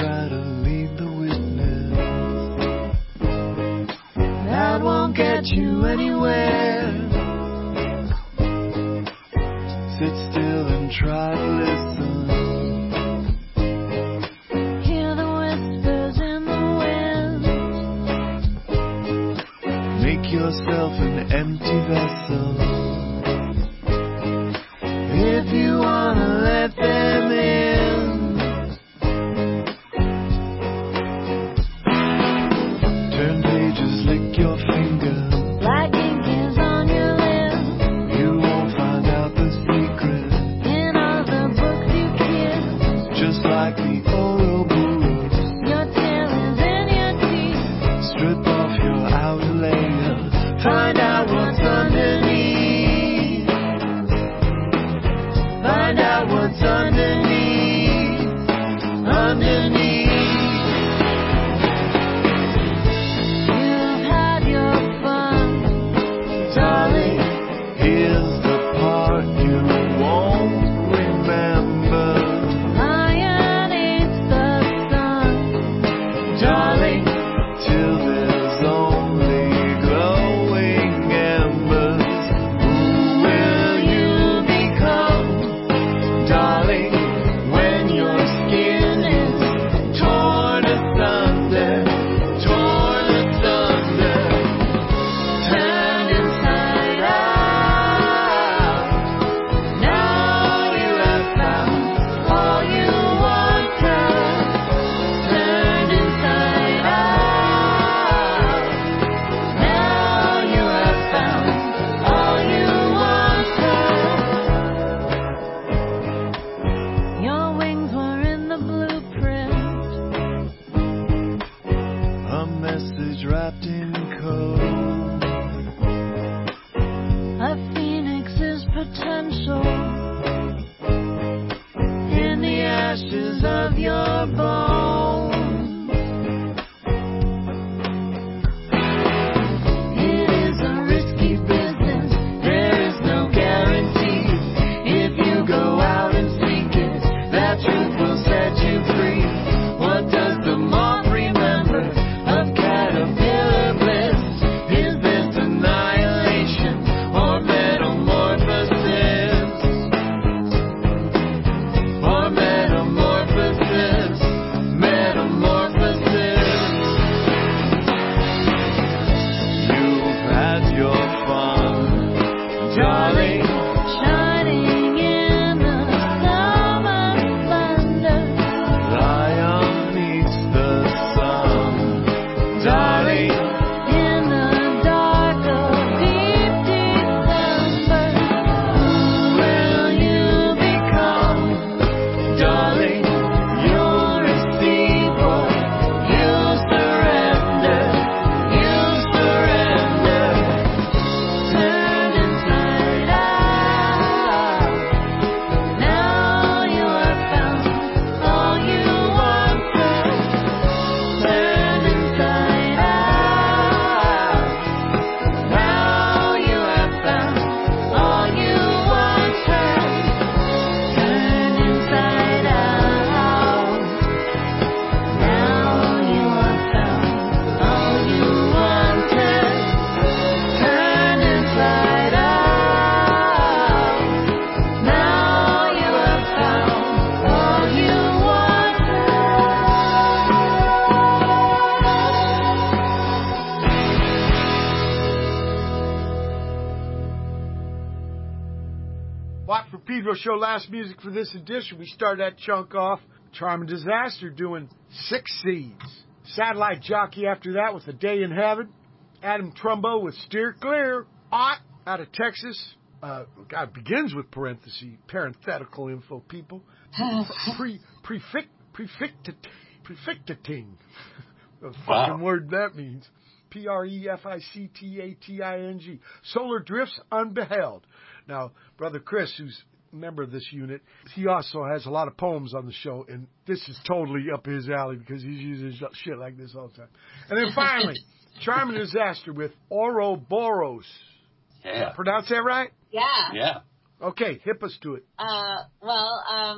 try to lead the witness. That won't get you anywhere. Sit still and try to listen. Hear the whispers in the wind. Make yourself an empty vessel. If you wanna let them in, turn pages, lick your finger. Black ink is on your lips. You won't find out the secret. In all the books you kiss. Just like the Ouroboros. Your tail is in your teeth. Strip off your outer layer. Find out what's underneath. Find out what's underneath. Underneath. You've had your fun, darling. Here's the part you won't remember. Lion eats the sun, Darling, till there's only glowing embers. Who will you become, darling, when your skin is torn asunder, torn asunder, turned inside out? Now you have found all you wanted, turned inside out. Now you have found all you wanted. your wings were in the blueprint. A message wrapped in code. A phoenix's potential in the ashes of your bones. It is a risky business. There is no guarantee. If you go out and seek it, that truth will set you free. What does the moth remember of caterpillar bliss? Is this annihilation or metamorphosis? Or metamorphosis, metamorphosis. You've had your fun, darling. Shining in the summer splendor. Lion eats the sun, darling. In the dark of deep December, who will you become, Darling, you're a sequel, you surrender, you surrender, turned inside out. Now you have found all you wanted, turned inside out. Now you have found all you wanted, turned inside out. Now you have found all you wanted, turned inside out. Now you have found all you Watt for Pedro Show, last music for this edition. We started that chunk off. Charming Disaster doing Six Seeds. Satellite Jockey after that with A Day in Heaven. Adam Trumbo with Steer Clear. Ott out of Texas. Uh, God, begins with parentheses, parenthetical info, people. Pre, prefic, prefictit, prefictating. What the Wow. fucking word that means. P R E F I C T A T I N G. Solar Drifts Unbeheld. Now, Brother Chris, who's a member of this unit, he also has a lot of poems on the show, and this is totally up his alley because he's using shit like this all the time. And then finally, Charming Disaster with Ouroboros. Yeah. Pronounce that right? Yeah. Yeah. Okay, hip us to it. Uh, well, um,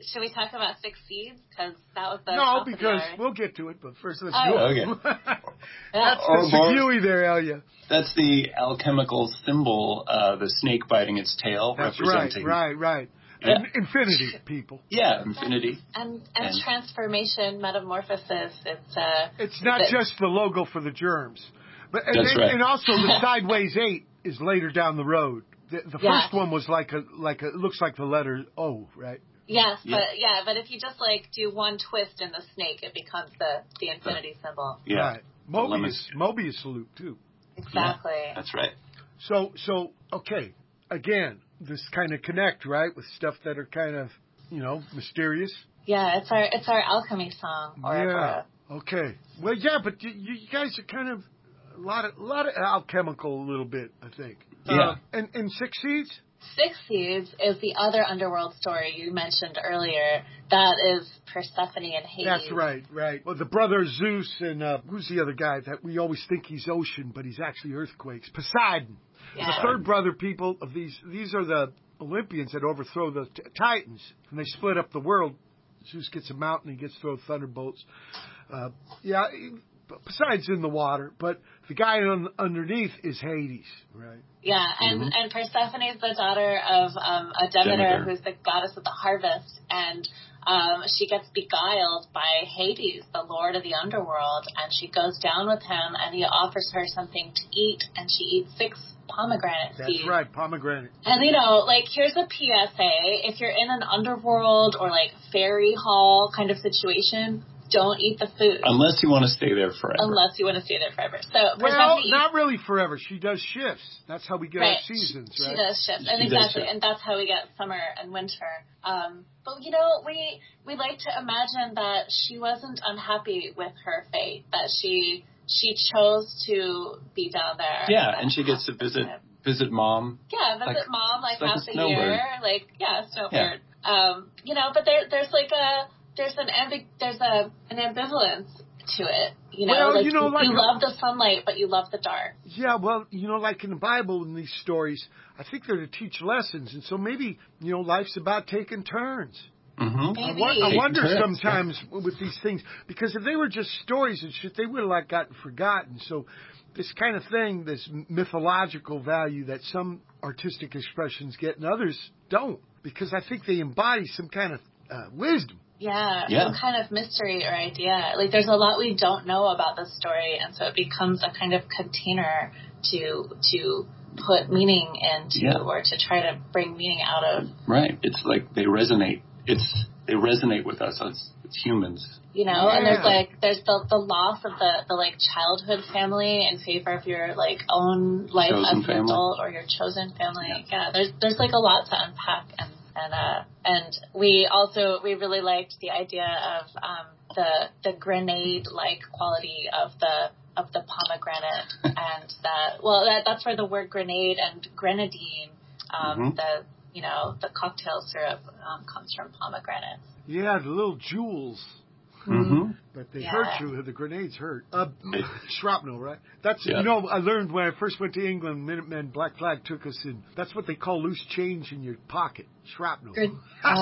should we talk about Six Seeds? Because that was the No, top because of the we'll get to it, but first let's Oh. do Okay. it. Yeah. That's Or the more- Segui there, Elia. That's the alchemical symbol, uh, the snake biting its tail, That's right, representing. right, right. Yeah. And infinity, people. Yeah, infinity. And, and, And- transformation, metamorphosis, it's, uh... It's not it's- just the logo for the germs. But and, That's and, right. and also the Sideways Eight is later down the road. The, the Yeah. first one was like a like a it looks like the letter O, right? Yes, Yeah. but yeah, but if you just like do one twist in the snake, it becomes the the infinity symbol. Yeah. Right. Mobius lemon. Mobius loop too. Exactly. Yeah, that's right. So so okay, again, this kind of connect, right, with stuff that are kind of, you know, mysterious. Yeah, it's our it's our alchemy song. Or Yeah. Okay. Well, yeah, but you, you guys are kind of a lot of a lot of alchemical a little bit, I think. Yeah. Uh, and and Six Seeds. Six Seeds is the other underworld story you mentioned earlier. That is Persephone and Hades. That's right, right. Well, the brother Zeus and uh, who's the other guy that we always think he's ocean, but he's actually earthquakes? Poseidon. Yeah. The third brother, people of these. These are the Olympians that overthrow the t- Titans, and they split up the world. Zeus gets a mountain, he gets thrown thunderbolts. Uh, yeah, Poseidon's in the water, but the guy on, underneath is Hades, right? Yeah, and, Mhm. and Persephone is the daughter of um, a Demeter, Demeter. who's the goddess of the harvest, and um, she gets beguiled by Hades, the lord of the underworld, and she goes down with him, and he offers her something to eat, and she eats six pomegranate That's seeds. right, pomegranate. And, you know, like, here's a P S A. If you're in an underworld or, like, fairy hall kind of situation, don't eat the food. Unless you want to stay there forever. Unless you want to stay there forever. So, Well, Persephone not really forever. She does shifts. That's how we get Right. our seasons, She right? does shift, and She does exactly, shift. and that's how we get summer and winter. Um, but you know, we we like to imagine that she wasn't unhappy with her fate, that she she chose to be down there. Yeah, and she gets to visit visit mom. Yeah, visit like- mom like like a half the snowbird. year, like yeah, snowbird. Um, you know, but there there's like a there's an ambi- there's a an ambivalence to it. You know, Well, like you know, like you a- love the sunlight, but you love the dark. Yeah, well, you know, like in the Bible, in these stories, I think they're to teach lessons, and so maybe, you know, life's about taking turns. Mm-hmm. I, Maybe. wa- I Taking wonder turns, sometimes with these things, because if they were just stories and shit, they would have like gotten forgotten. So this kind of thing, this mythological value that some artistic expressions get and others don't, because I think they embody some kind of uh, wisdom. Yeah, Yeah. some kind of mystery or idea. Like, there's a lot we don't know about the story, and so it becomes a kind of container to to put meaning into, Yeah. or to try to bring meaning out of. Right. It's like they resonate. It's they resonate with us as, as humans. You know, and there's Yeah. like there's the the loss of the the like childhood family in favor of your like own life Chosen as an family. adult or your chosen family. Yeah. there's there's like a lot to unpack, and and uh and we also we really liked the idea of um the the grenade like quality of the of the pomegranate and that well that that's where the word grenade and grenadine um Mhm. the you know the cocktail syrup um, comes from pomegranates. Yeah, the little jewels. Mm-hmm. But they Yeah. hurt you. The grenades hurt. Uh, shrapnel, right? That's Yeah. you know. I learned when I first went to England. Minutemen, Black Flag took us in. That's what they call loose change in your pocket. Shrapnel. Good.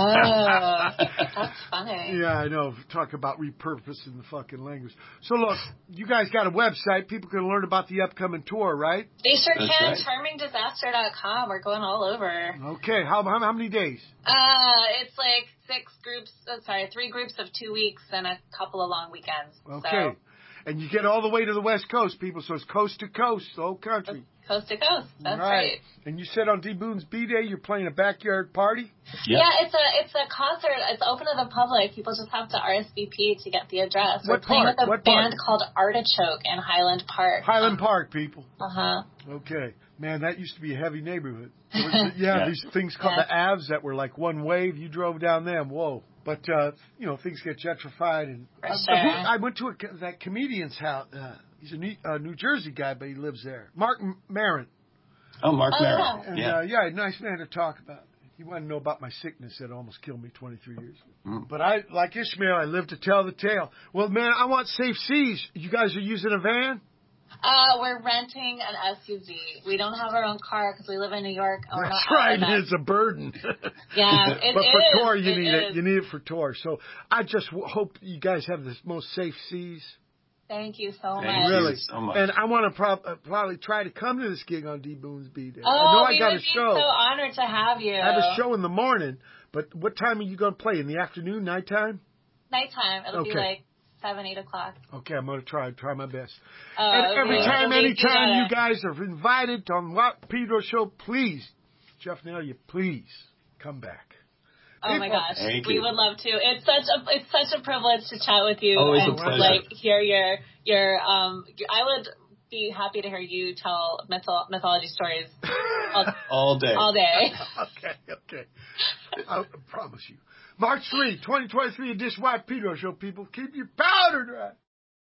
Oh, that's funny. Yeah, I know. Talk about repurposing the fucking language. So look, you guys got a website. People can learn about the upcoming tour, right? They sure That's can. right. charming disaster dot com. We're going all over. Okay. How how, how many days? Uh, it's like six groups. Uh, sorry, three groups of two weeks and a couple of long weekends. Okay. And you get all the way to the West Coast, people. So it's coast to coast, the whole country. So coast to coast. That's right. right. And you said on D Boone's B Day you're playing a backyard party. Yeah. Yeah, it's a it's a concert. It's open to the public. People just have to R S V P to get the address. What We're playing part? with a What band part? called Artichoke in Highland Park. Highland Park, people. Uh huh. Okay. Man, that used to be a heavy neighborhood. There was- yeah, Yeah. these things called Yeah. the Avs that were like one wave. You drove down them. Whoa. But, uh, you know, things get gentrified. And For I, sure. I went to a, co- that comedian's house. Uh, he's a New, uh, New Jersey guy, but he lives there. Mark M- Maron. Oh, Mark Oh, Maron. yeah. And, Yeah. uh, yeah, a nice man to talk about. He wanted to know about my sickness that almost killed me twenty-three years ago. Mm. But I, like Ishmael, I live to tell the tale. Well, man, I want safe seas. You guys are using a van? Uh, we're renting an S U V. We don't have our own car because we live in New York. And That's we're not right. enough. It's a burden. Yeah, it but for is. tour, you it need is. it. You need it for tour. So I just w- hope you guys have the most safe seas. Thank you so Thank much. you Really. so much. And I want to prob- uh, probably try to come to this gig on D Boone's B Day. Oh, I know I we got would a be show. so honored to have you. I have a show in the morning, but what time are you going to play? In the afternoon, nighttime? Nighttime. It'll Okay. be like seven, eight o'clock. Okay, I'm going to try try my best. Uh, and every it'll be- time, it'll be anytime you better. guys are invited on What Pedro Show, please, Jeff Nail, you please come back. Oh my gosh, Thank we you. would love to. It's such a it's such a privilege to chat with you Always a and pleasure. like hear your your um. Your, I would be happy to hear you tell mytho- mythology stories all, All day. all day. okay, okay. I promise you. March third, twenty twenty-three edition White Pedro Show, people. Keep your powder dry.